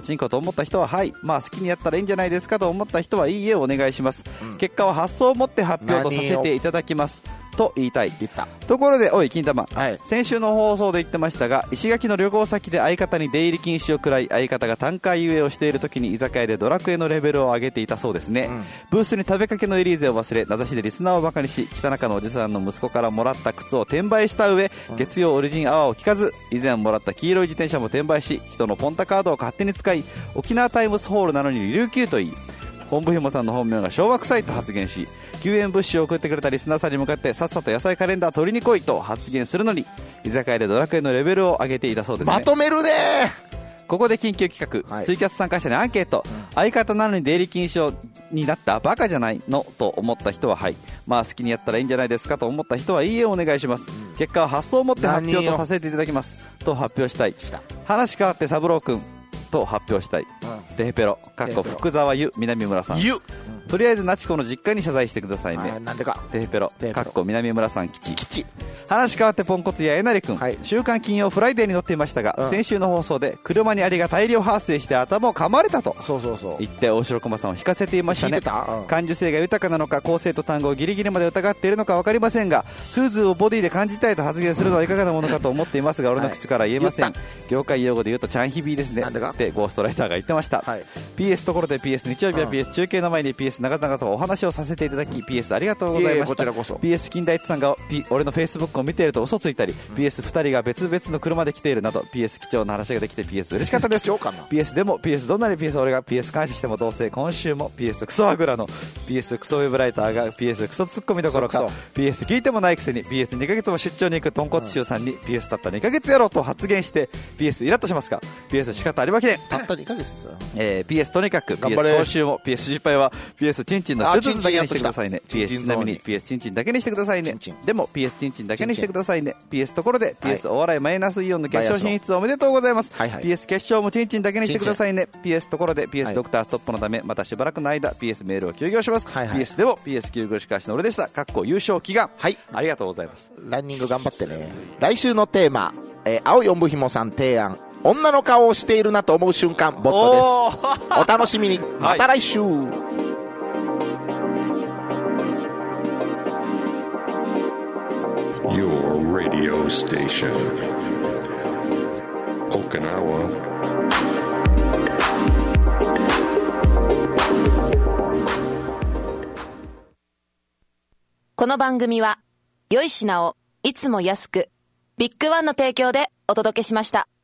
思った人ははい、まあ好きにやったらいいんじゃないですかと思った人はいいえをお願いします、うん、結果は発想を持って発表とさせていただきますと言いたい。 言ったところでおい金玉、 はい、 先週の放送で言ってましたが、石垣の旅行先で相方に出入り禁止を食らい、相方が単価遊泳をしている時に居酒屋でドラクエのレベルを上げていたそうですね、うん、ブースに食べかけのエリーゼを忘れ、名指しでリスナーをバカにし、北中のおじさんの息子からもらった靴を転売した上、うん、月曜オリジンアワーを聞かず、以前もらった黄色い自転車も転売し、人のポンタカードを勝手に使い、沖縄タイムスホールなのに琉球と言い、本部ひもさんの本名が昭和臭いと発言し、救援物資を送ってくれたリスナーさんに向かってさっさと野菜カレンダー取りに来いと発言するのに、居酒屋でドラクエのレベルを上げていたそうですね。 まとめるね。 ここで緊急企画、はい、ツイキャス参加者にアンケート、うん、相方なのに出入り禁止になったバカじゃないのと思った人ははい、まあ好きにやったらいいんじゃないですかと思った人はいいえお願いします、うん、結果は発想を持って発表とさせていただきますと発表したい。話変わって三郎くんと発表したい、うん、テヘペロかっこ福沢ゆ南村さん、 ゆ、うん、 とりあえずナチコの実家に謝罪してくださいね。 なんでかテヘペロかっこ南村さん吉吉。 話変わってポンコツやえなりくん、はい、週刊金曜フライデーに載っていましたが、うん、先週の放送で車にアリが大量発生して頭を噛まれたとそうそうそう言って大城駒さんを引かせていましたね。うん、感受性が豊かなのか構成と単語をギリギリまで疑っているのか分かりませんが、スーズーをボディで感じたいと発言するのはいかがなものかと思っていますが、俺の口から言えません、はい、業界用語で言うとチャンヒビーですねってゴーストライターが言ってました、はい、ピーエス ところで ピーエス 日曜日は ピーエス 中継の前に ピーエス 長々とお話をさせていただき ピーエス ありがとうございました。こちらこそ ピーエス 金田一さんが、P、俺のフェイスブックを見ていると嘘ついたり、うん、ピーエスふたりが別々の車で来ているなど ピーエス 貴重な話ができて ピーエス 嬉しかったです。ピーエス でも ピーエス どんなに ピーエス 俺が ピーエス 感謝してもどうせ今週も ピーエス クソアグラの ピーエス クソウェブライターが ピーエス クソツッコミどころか ピーエス 聞いてもないくせに ピーエスにかげつも出張に行く豚骨臭さんに ピーエス たったにかげつやろうと発言して ピーエス イラッとしますか。 ピーエス 仕方ありません。 たったにかげつですよ、 えー、ピーエス とにかく ピーエス 今週も ピーエス 失敗は ピーエス チンチンの手術だけにしてくださいね。 ピーエス ちなみに ピーエス チンチンだけにしてくださいね。でも ピーエス チンチンだけにしてくださいね。 ピーエス ところで ピーエス お笑いマイナスイオンの決勝進出おめでとうございます、はいはい、ピーエス 決勝もチンチンだけにしてくださいね。 ピーエス ところで ピーエス ドクターストップのためまたしばらくの間 ピーエス メールを休業します、はいはい、ピーエス でも ピーエス 休業しかしの俺でしたかっこ優勝祈願、はい、ありがとうございます。 ランニング頑張ってね。来週のテーマ、えー、青いおんぶひもさん提案、女の顔をしているなと思う瞬間ボットです。お楽しみに。また来週、はい、 Your radio station Okinawa この番組は良い品をいつも安くビッグワンの提供でお届けしました。